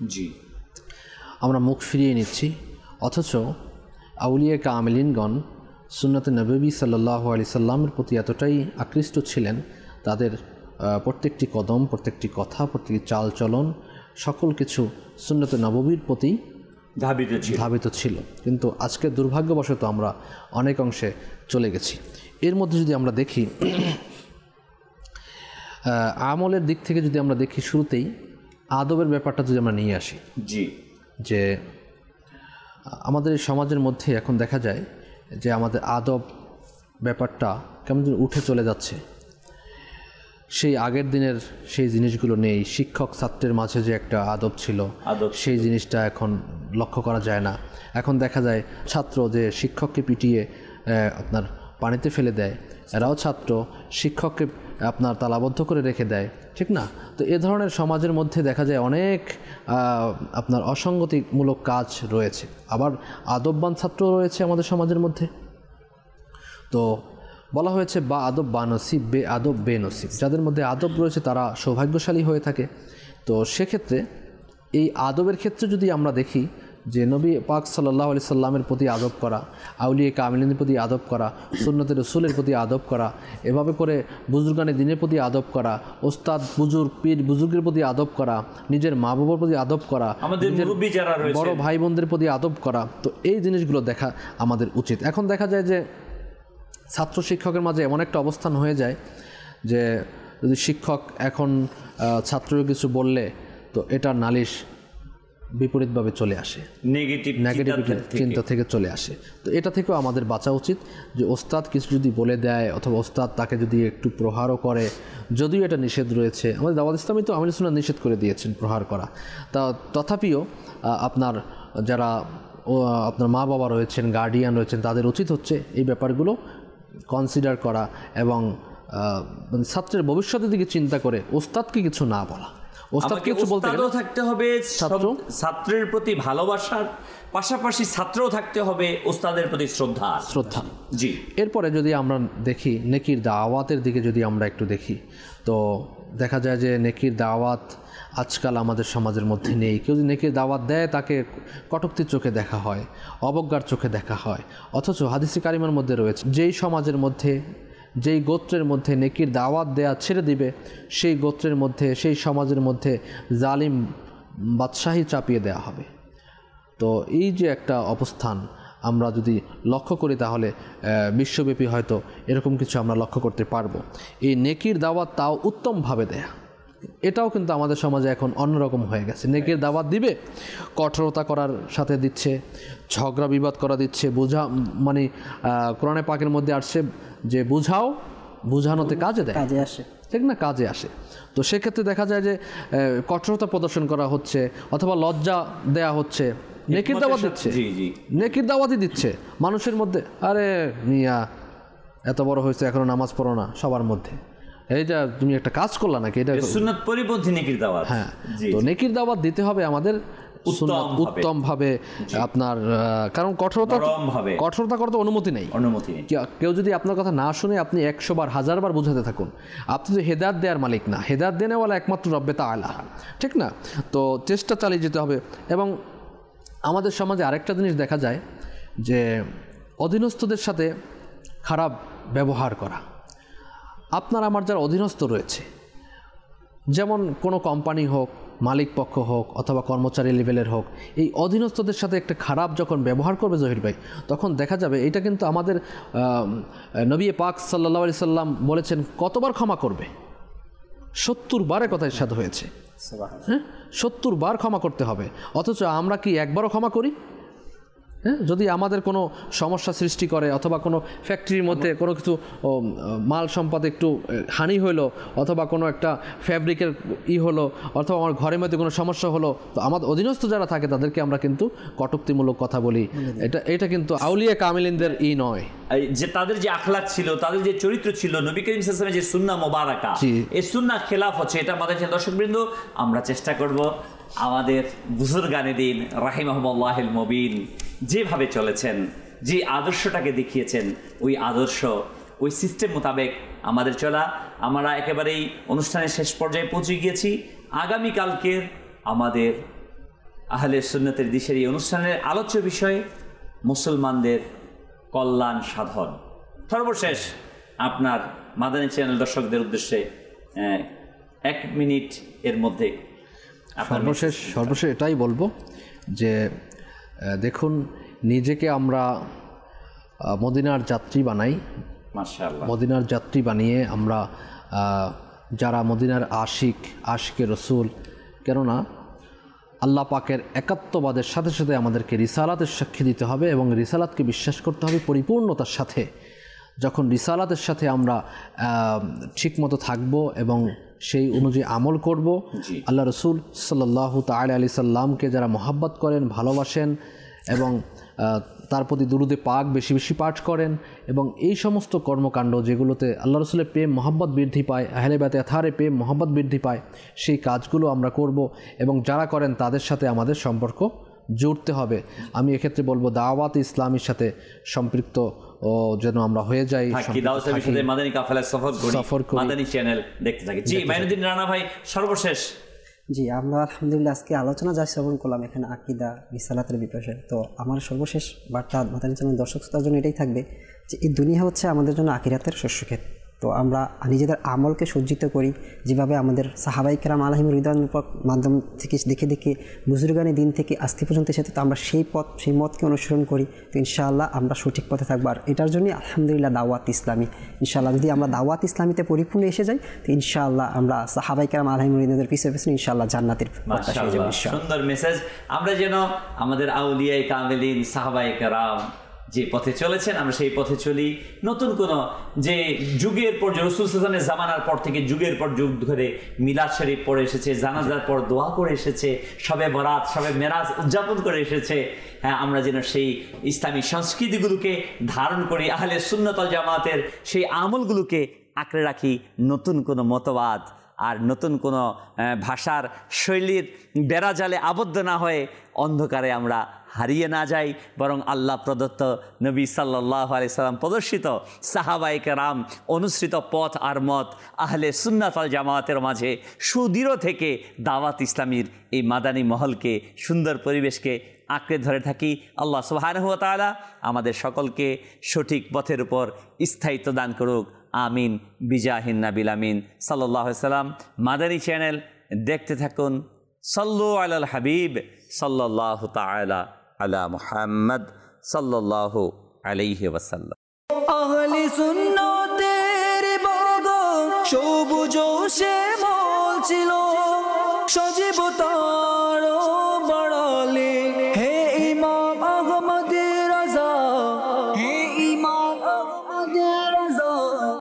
আমরা মুখ ফিরিয়ে নিচ্ছি। অথচ আউলিয়া কামিলিনগণ সুন্নতে নববী সাল্লাল্লাহু আলাইহি সাল্লামের প্রতি এতটাই আকৃষ্ট ছিলেন, তাদের প্রত্যেকটি কদম, প্রত্যেকটি কথা, প্রত্যেকটি চাল চলন, সকল কিছু সুন্নতে নববীর প্রতি ধাবিত ছিল। কিন্তু আজকে দুর্ভাগ্যবশত আমরা অনেক অংশে চলে গেছি। এর মধ্যে যদি আমরা দেখি আমলের দিক থেকে, যদি আমরা দেখি শুরুতেই আদবের ব্যাপারটা যদি আমরা নিয়ে আসি, যে আমাদের সমাজের মধ্যে এখন দেখা যায় যে আমাদের আদব ব্যাপারটা কেমন যেন উঠে চলে যাচ্ছে। সেই আগের দিনের সেই জিনিসগুলো নেই। শিক্ষক ছাত্রের মাঝে যে একটা আদব ছিল, সেই জিনিসটা এখন লক্ষ্য করা যায় না। এখন দেখা যায় ছাত্র যে শিক্ষককে পিটিয়ে আপনার পানিতে ফেলে দেয়, এরাও ছাত্র শিক্ষককে আপনার তালাবদ্ধ করে রেখে দেয়, ঠিক না? তো এ ধরনের সমাজের মধ্যে দেখা যায় অনেক আপনার অসঙ্গতিমূলক কাজ রয়েছে। আবার আদববান ছাত্র রয়েছে আমাদের সমাজের মধ্যে। তো বলা হয়েছে বা আদব বা নসিব, বে আদব বে নসিব। যাদের মধ্যে আদব রয়েছে তারা সৌভাগ্যশালী হয়ে থাকে। তো সেক্ষেত্রে এই আদবের ক্ষেত্রে যদি আমরা দেখি যে নবী পাক সাল্লাল্লাহু আলাইহি সাল্লামের প্রতি আদব করা, আউলিয়া কামিলিনের প্রতি আদব করা, সুন্নতে রসুলের প্রতি আদব করা, এভাবে করে বুজুর্গানে দিনের প্রতি আদব করা, ওস্তাদ বুজুর্গ পীর বুজুর্গের প্রতি আদব করা, নিজের মা বাবার প্রতি আদব করা, আমাদের মুরব্বি যারা রয়েছে বড় ভাই বোনদের প্রতি আদব করা, তো এই জিনিসগুলো দেখা আমাদের উচিত। এখন দেখা যায় যে ছাত্র শিক্ষকের মাঝে এমন একটা অবস্থান হয়ে যায় যে যদি শিক্ষক এখন ছাত্রকে কিছু বললে তো এটা নালিশ বিপরীতভাবে চলে আসে, নেগেটিভ চিন্তা থেকে চলে আসে। তো এটা থেকেও আমাদের বাঁচা উচিত যে ওস্তাদ কিছু যদি বলে দেয় অথবা ওস্তাদ তাকে যদি একটু প্রহারও করে, যদিও এটা নিষেধ রয়েছে, আমাদের দাওয়াত ইসলামী তো আমির সুন্নাহ নিষেধ করে দিয়েছেন প্রহার করা, তথাপিও আপনার যারা আপনার মা বাবা রয়েছেন, গার্ডিয়ান রয়েছেন, তাদের উচিত হচ্ছে এই ব্যাপারগুলো কনসিডার করা এবং ছাত্রের ভবিষ্যতের দিকে চিন্তা করে ওস্তাদকে কিছু না বলা। ওস্তাদকে কিছু বলতে গেলে থাকতে হবে ছাত্রের প্রতি ভালোবাসার পাশাপাশি ছাত্রও থাকতে হবে ওস্তাদের প্রতি শ্রদ্ধা। জি। এরপরে যদি আমরা দেখি নেকির দাওয়াতের দিকে যদি আমরা একটু দেখি, তো দেখা যায় যে নেকির দাওয়াত আজকাল আমাদের সমাজের মধ্যে নেই। কেউ যদি নেকির দাওয়াত দেয় তাকে কটূক্তির চোখে দেখা হয়, অবজ্ঞার চোখে দেখা হয়। অথচ হাদিসে কারিমার মধ্যে রয়েছে যেই সমাজের মধ্যে, যেই গোত্রের মধ্যে নেকির দাওয়াত দেয়া ছেড়ে দিবে, সেই গোত্রের মধ্যে, সেই সমাজের মধ্যে জালিম বাদশাহী চাপিয়ে দেয়া হবে। তো এই যে একটা অবস্থান আমরা যদি লক্ষ্য করি তাহলে বিশ্বব্যাপী হয়তো এরকম কিছু আমরা লক্ষ্য করতে পারবো। এই নেকির দাওয়াত তাও উত্তমভাবে দেয়া, এটাও কিন্তু আমাদের সমাজে এখন অন্যরকম হয়ে গেছে। নেকির দাওয়াত দিবে, কঠোরতা করার সাথে দিচ্ছে, ঝগড়া বিবাদ করা দিচ্ছে, মানে কোরআনে পাকের মধ্যে আসছে যে বুঝাও, বুঝানোতে কাজে দেয়, কাজে আসে, ঠিক না, কাজে আসে। তো সেক্ষেত্রে দেখা যায় যে কঠোরতা প্রদর্শন করা হচ্ছে অথবা লজ্জা দেয়া হচ্ছে। নেকির দাওয়াত দিচ্ছে, নেকির দাওয়াতই দিচ্ছে মানুষের মধ্যে, আরে মিয়া এত বড় হয়েছে এখনো নামাজ পড়ো না সবার মধ্যে, এইটা তুমি একটা কাজ করলা নাকি, এটা সুন্নাত পরিপন্থী নেকির দাওয়াত। হ্যাঁ, তো নেকির দাওয়াত দিতে হবে আমাদের উত্তম ভাবে আপনার, কারণ কঠোরতা করতে অনুমতি নেই। কেউ যদি আপনার কথা না শুনে আপনি 100 বার 1000 বার বুঝাতে থাকুন, আপনি তো হেদায়েত দেওয়ার মালিক না, হেদায়েত দেনেওয়ালা একমাত্র রব্বে তাআলা, ঠিক না? তো চেষ্টা চালিয়ে যেতে হবে। এবং আমাদের সমাজে আরেকটা জিনিস দেখা যায় যে অধীনস্থদের সাথে খারাপ ব্যবহার করা। আপনার আমার যারা অধীনস্থ রয়েছে, যেমন কোনো কোম্পানি হোক, মালিক পক্ষ হোক অথবা কর্মচারী লেভেলের হোক, এই অধীনস্থদের সাথে একটা খারাপ যখন ব্যবহার করবে জহির ভাই, তখন দেখা যাবে এটা কিন্তু আমাদের নবী পাক সাল্লাল্লাহু আলাইহি সাল্লাম বলেছেন কতবার ক্ষমা করবে? 70 বারের কথা ইরশাদ হয়েছে। হ্যাঁ, 70 বার ক্ষমা করতে হবে। অথচ আমরা কি একবারও ক্ষমা করি? হ্যাঁ, যদি আমাদের কোনো সমস্যা সৃষ্টি করে অথবা কোনো ফ্যাক্টরির মধ্যে কোনো কিছু মাল সম্পদ একটু হানি হলো অথবা কোনো একটা ফ্যাব্রিকের হলো অথবা আমার ঘরের মধ্যে কোনো সমস্যা হলো, তো আমাদের অধীনস্থ যারা থাকে তাদেরকে আমরা কিন্তু কটূক্তিমূলক কথা বলি। এটা কিন্তু আউলিয়া কামিলিনদের নয়, যে তাদের যে আখলাক ছিল, তাদের যে চরিত্র ছিল, নবী করিম সাল্লাল্লাহু আলাইহি ওয়াসাল্লামের যে সুন্নাহ মোবারকা, এই সুন্নাহ খেলাফ হচ্ছে। এটা আমাদের দর্শকবৃন্দ, আমরা চেষ্টা করব আমাদের বুজুর্গানে দিন রাহিমাহুমুল্লাহিল মুবিন যেভাবে চলেছেন, যে আদর্শটাকে দেখিয়েছেন, ওই আদর্শ, ওই সিস্টেম মোতাবেক আমাদের চলা। আমরা একেবারেই অনুষ্ঠানের শেষ পর্যায়ে পৌঁছে গিয়েছি। আগামীকালকের আমাদের আহলে সুন্নাতের দিশারি অনুষ্ঠানের আলোচ্য বিষয় মুসলমানদের কল্যাণ সাধন। সর্বশেষ আপনার মাদানী চ্যানেল দর্শকদের উদ্দেশ্যে 1 মিনিট এর মধ্যে সর্বশেষ এটাই বলবো যে দেখুন, নিজেকে আমরা মদিনার যাত্রী বানাই, মাশাআল্লাহ, মদিনার যাত্রী বানিয়ে আমরা যারা মদিনার আশিকে রসুল, কেননা আল্লাহ পাকের একাত্মবাদের সাথে সাথে আমাদেরকে রিসালাতের সাক্ষী দিতে হবে এবং রিসালাতকে বিশ্বাস করতে হবে পরিপূর্ণতার সাথে। যখন রিসালাতের সাথে আমরা ঠিকমতো থাকবো এবং সেই অনুযায়ী আমল করব, আল্লাহ রসুল সাল্লাল্লাহু তাআলা আলাইহি সাল্লামকে যারা মহাব্বত করেন, ভালোবাসেন এবং তার প্রতি দুরুদে পাক বেশি বেশি পাঠ করেন এবং এই সমস্ত কর্মকাণ্ড যেগুলোতে আল্লাহ রসুলের প্রেম মহাব্বত বৃদ্ধি পায়, আহলে বাইত আথারে প্রেম মহাব্বত বৃদ্ধি পায়, সেই কাজগুলো আমরা করব এবং যারা করেন তাদের সাথে আমাদের সম্পর্ক জুড়তে হবে। আমি এক্ষেত্রে বলবো দাওয়াত ইসলামীর সাথে সম্পৃক্ত যেন আমরা হয়ে যাই, মাদানী কাফেলা সফর করি, মাদানী চ্যানেল দেখতে থাকি। জি মাইনুদ্দিন রানা ভাই, সর্বশেষ। জি, আমরা আলহামদুলিল্লাহ আজকে আলোচনা যা শ্রবণ করলাম এখানে আকীদা, রিসালাতের বিষয়ে, তো আমার সর্বশেষ বার্তা মাদানী চ্যানেল দর্শক শ্রোতার জন্য এটাই থাকবে যে এই দুনিয়া হচ্ছে আমাদের জন্য আখিরাতের শস্যক্ষেত। তো আমরা নিজেদের আমলকে সজ্জিত করি, যেভাবে আমাদের সাহাবায়ে কেরাম আলাইহিম রিদওয়ানুল মাধ্যম থেকে দেখে দেখে বুজুর্গানি দিন থেকে আজকে পর্যন্ত এসেছে, তো আমরা সেই মতকে অনুসরণ করি। তো ইনশাআল্লাহ আমরা সঠিক পথে থাকবো। আর এটার জন্যই আলহামদুলিল্লাহ দাওয়াত ইসলামী। ইনশাআল্লাহ যদি আমরা দাওয়াত ইসলামীতে পরিপূর্ণ এসে যাই, তো ইনশাআল্লাহ আমরা সাহাবায়ে কেরাম আলাইহিম রিদওয়ানুল পিছনে পিছনে ইনশাআল্লাহ জান্নাতের প্রত্যাশা হয়ে যাব। সুন্দর মেসেজ। আমরা যেন আমাদের আউলিয়ায়ে কামিলিন সাহাবায়ে কেরাম যে পথে চলেছেন আমরা সেই পথে চলি। নতুন কোনো যে যুগের পর রাসূল সাল্লাল্লাহু আলাইহি ওয়াসাল্লামের জামানার পর থেকে যুগের পর যুগ ধরে মিলাদ শরীফ পড়ে এসেছে, জানাজার পর দোয়া করে এসেছে, শবে বরাত শবে মেরাজ উদযাপন করে এসেছে, হ্যাঁ আমরা যেন সেই ইসলামী সংস্কৃতিগুলোকে ধারণ করি, আহলে সুন্নাত ওয়াল জামাতের সেই আমলগুলোকে আঁকড়ে রাখি। নতুন কোনো মতবাদ আর নতুন কোনো ভাষার শৈলীর বেড়াজালে আবদ্ধ না হয়ে অন্ধকারে আমরা হারিয়ে না যাই, বরং আল্লাহ প্রদত্ত নবী সাল্লাল্লাহু আলাইহি সাল্লাম প্রদর্শিত সাহাবায়ে কেরাম অনুসৃত পথ আর মত আহলে সুন্নাত ওয়াল জামাতের মাঝে সুদৃঢ় থেকে দাওয়াত ইসলামীর এই মাদানী মহলকে, সুন্দর পরিবেশকে আঁকড়ে ধরে থাকি। আল্লাহ সুবহানাহু ওয়া তাআলা আমাদের সকলকে সঠিক পথের উপর স্থায়িত্ব দান করুক। আমিন বিজাহিন নাবিল আমিন সাল্লাল্লাহু আলাইহি সাল্লাম। মাদানী চ্যানেল দেখতে থাকুন। সাল্লু আলাল হাবিব সাল্লাল্লাহু তাআলা আলা মুহাম্মদ সাল্লাল্লাহু আলাইহি ওয়াসাল্লাম। আহলে সুন্নতের বাগান সবুজ শ্যামল ছিল, সজীব তার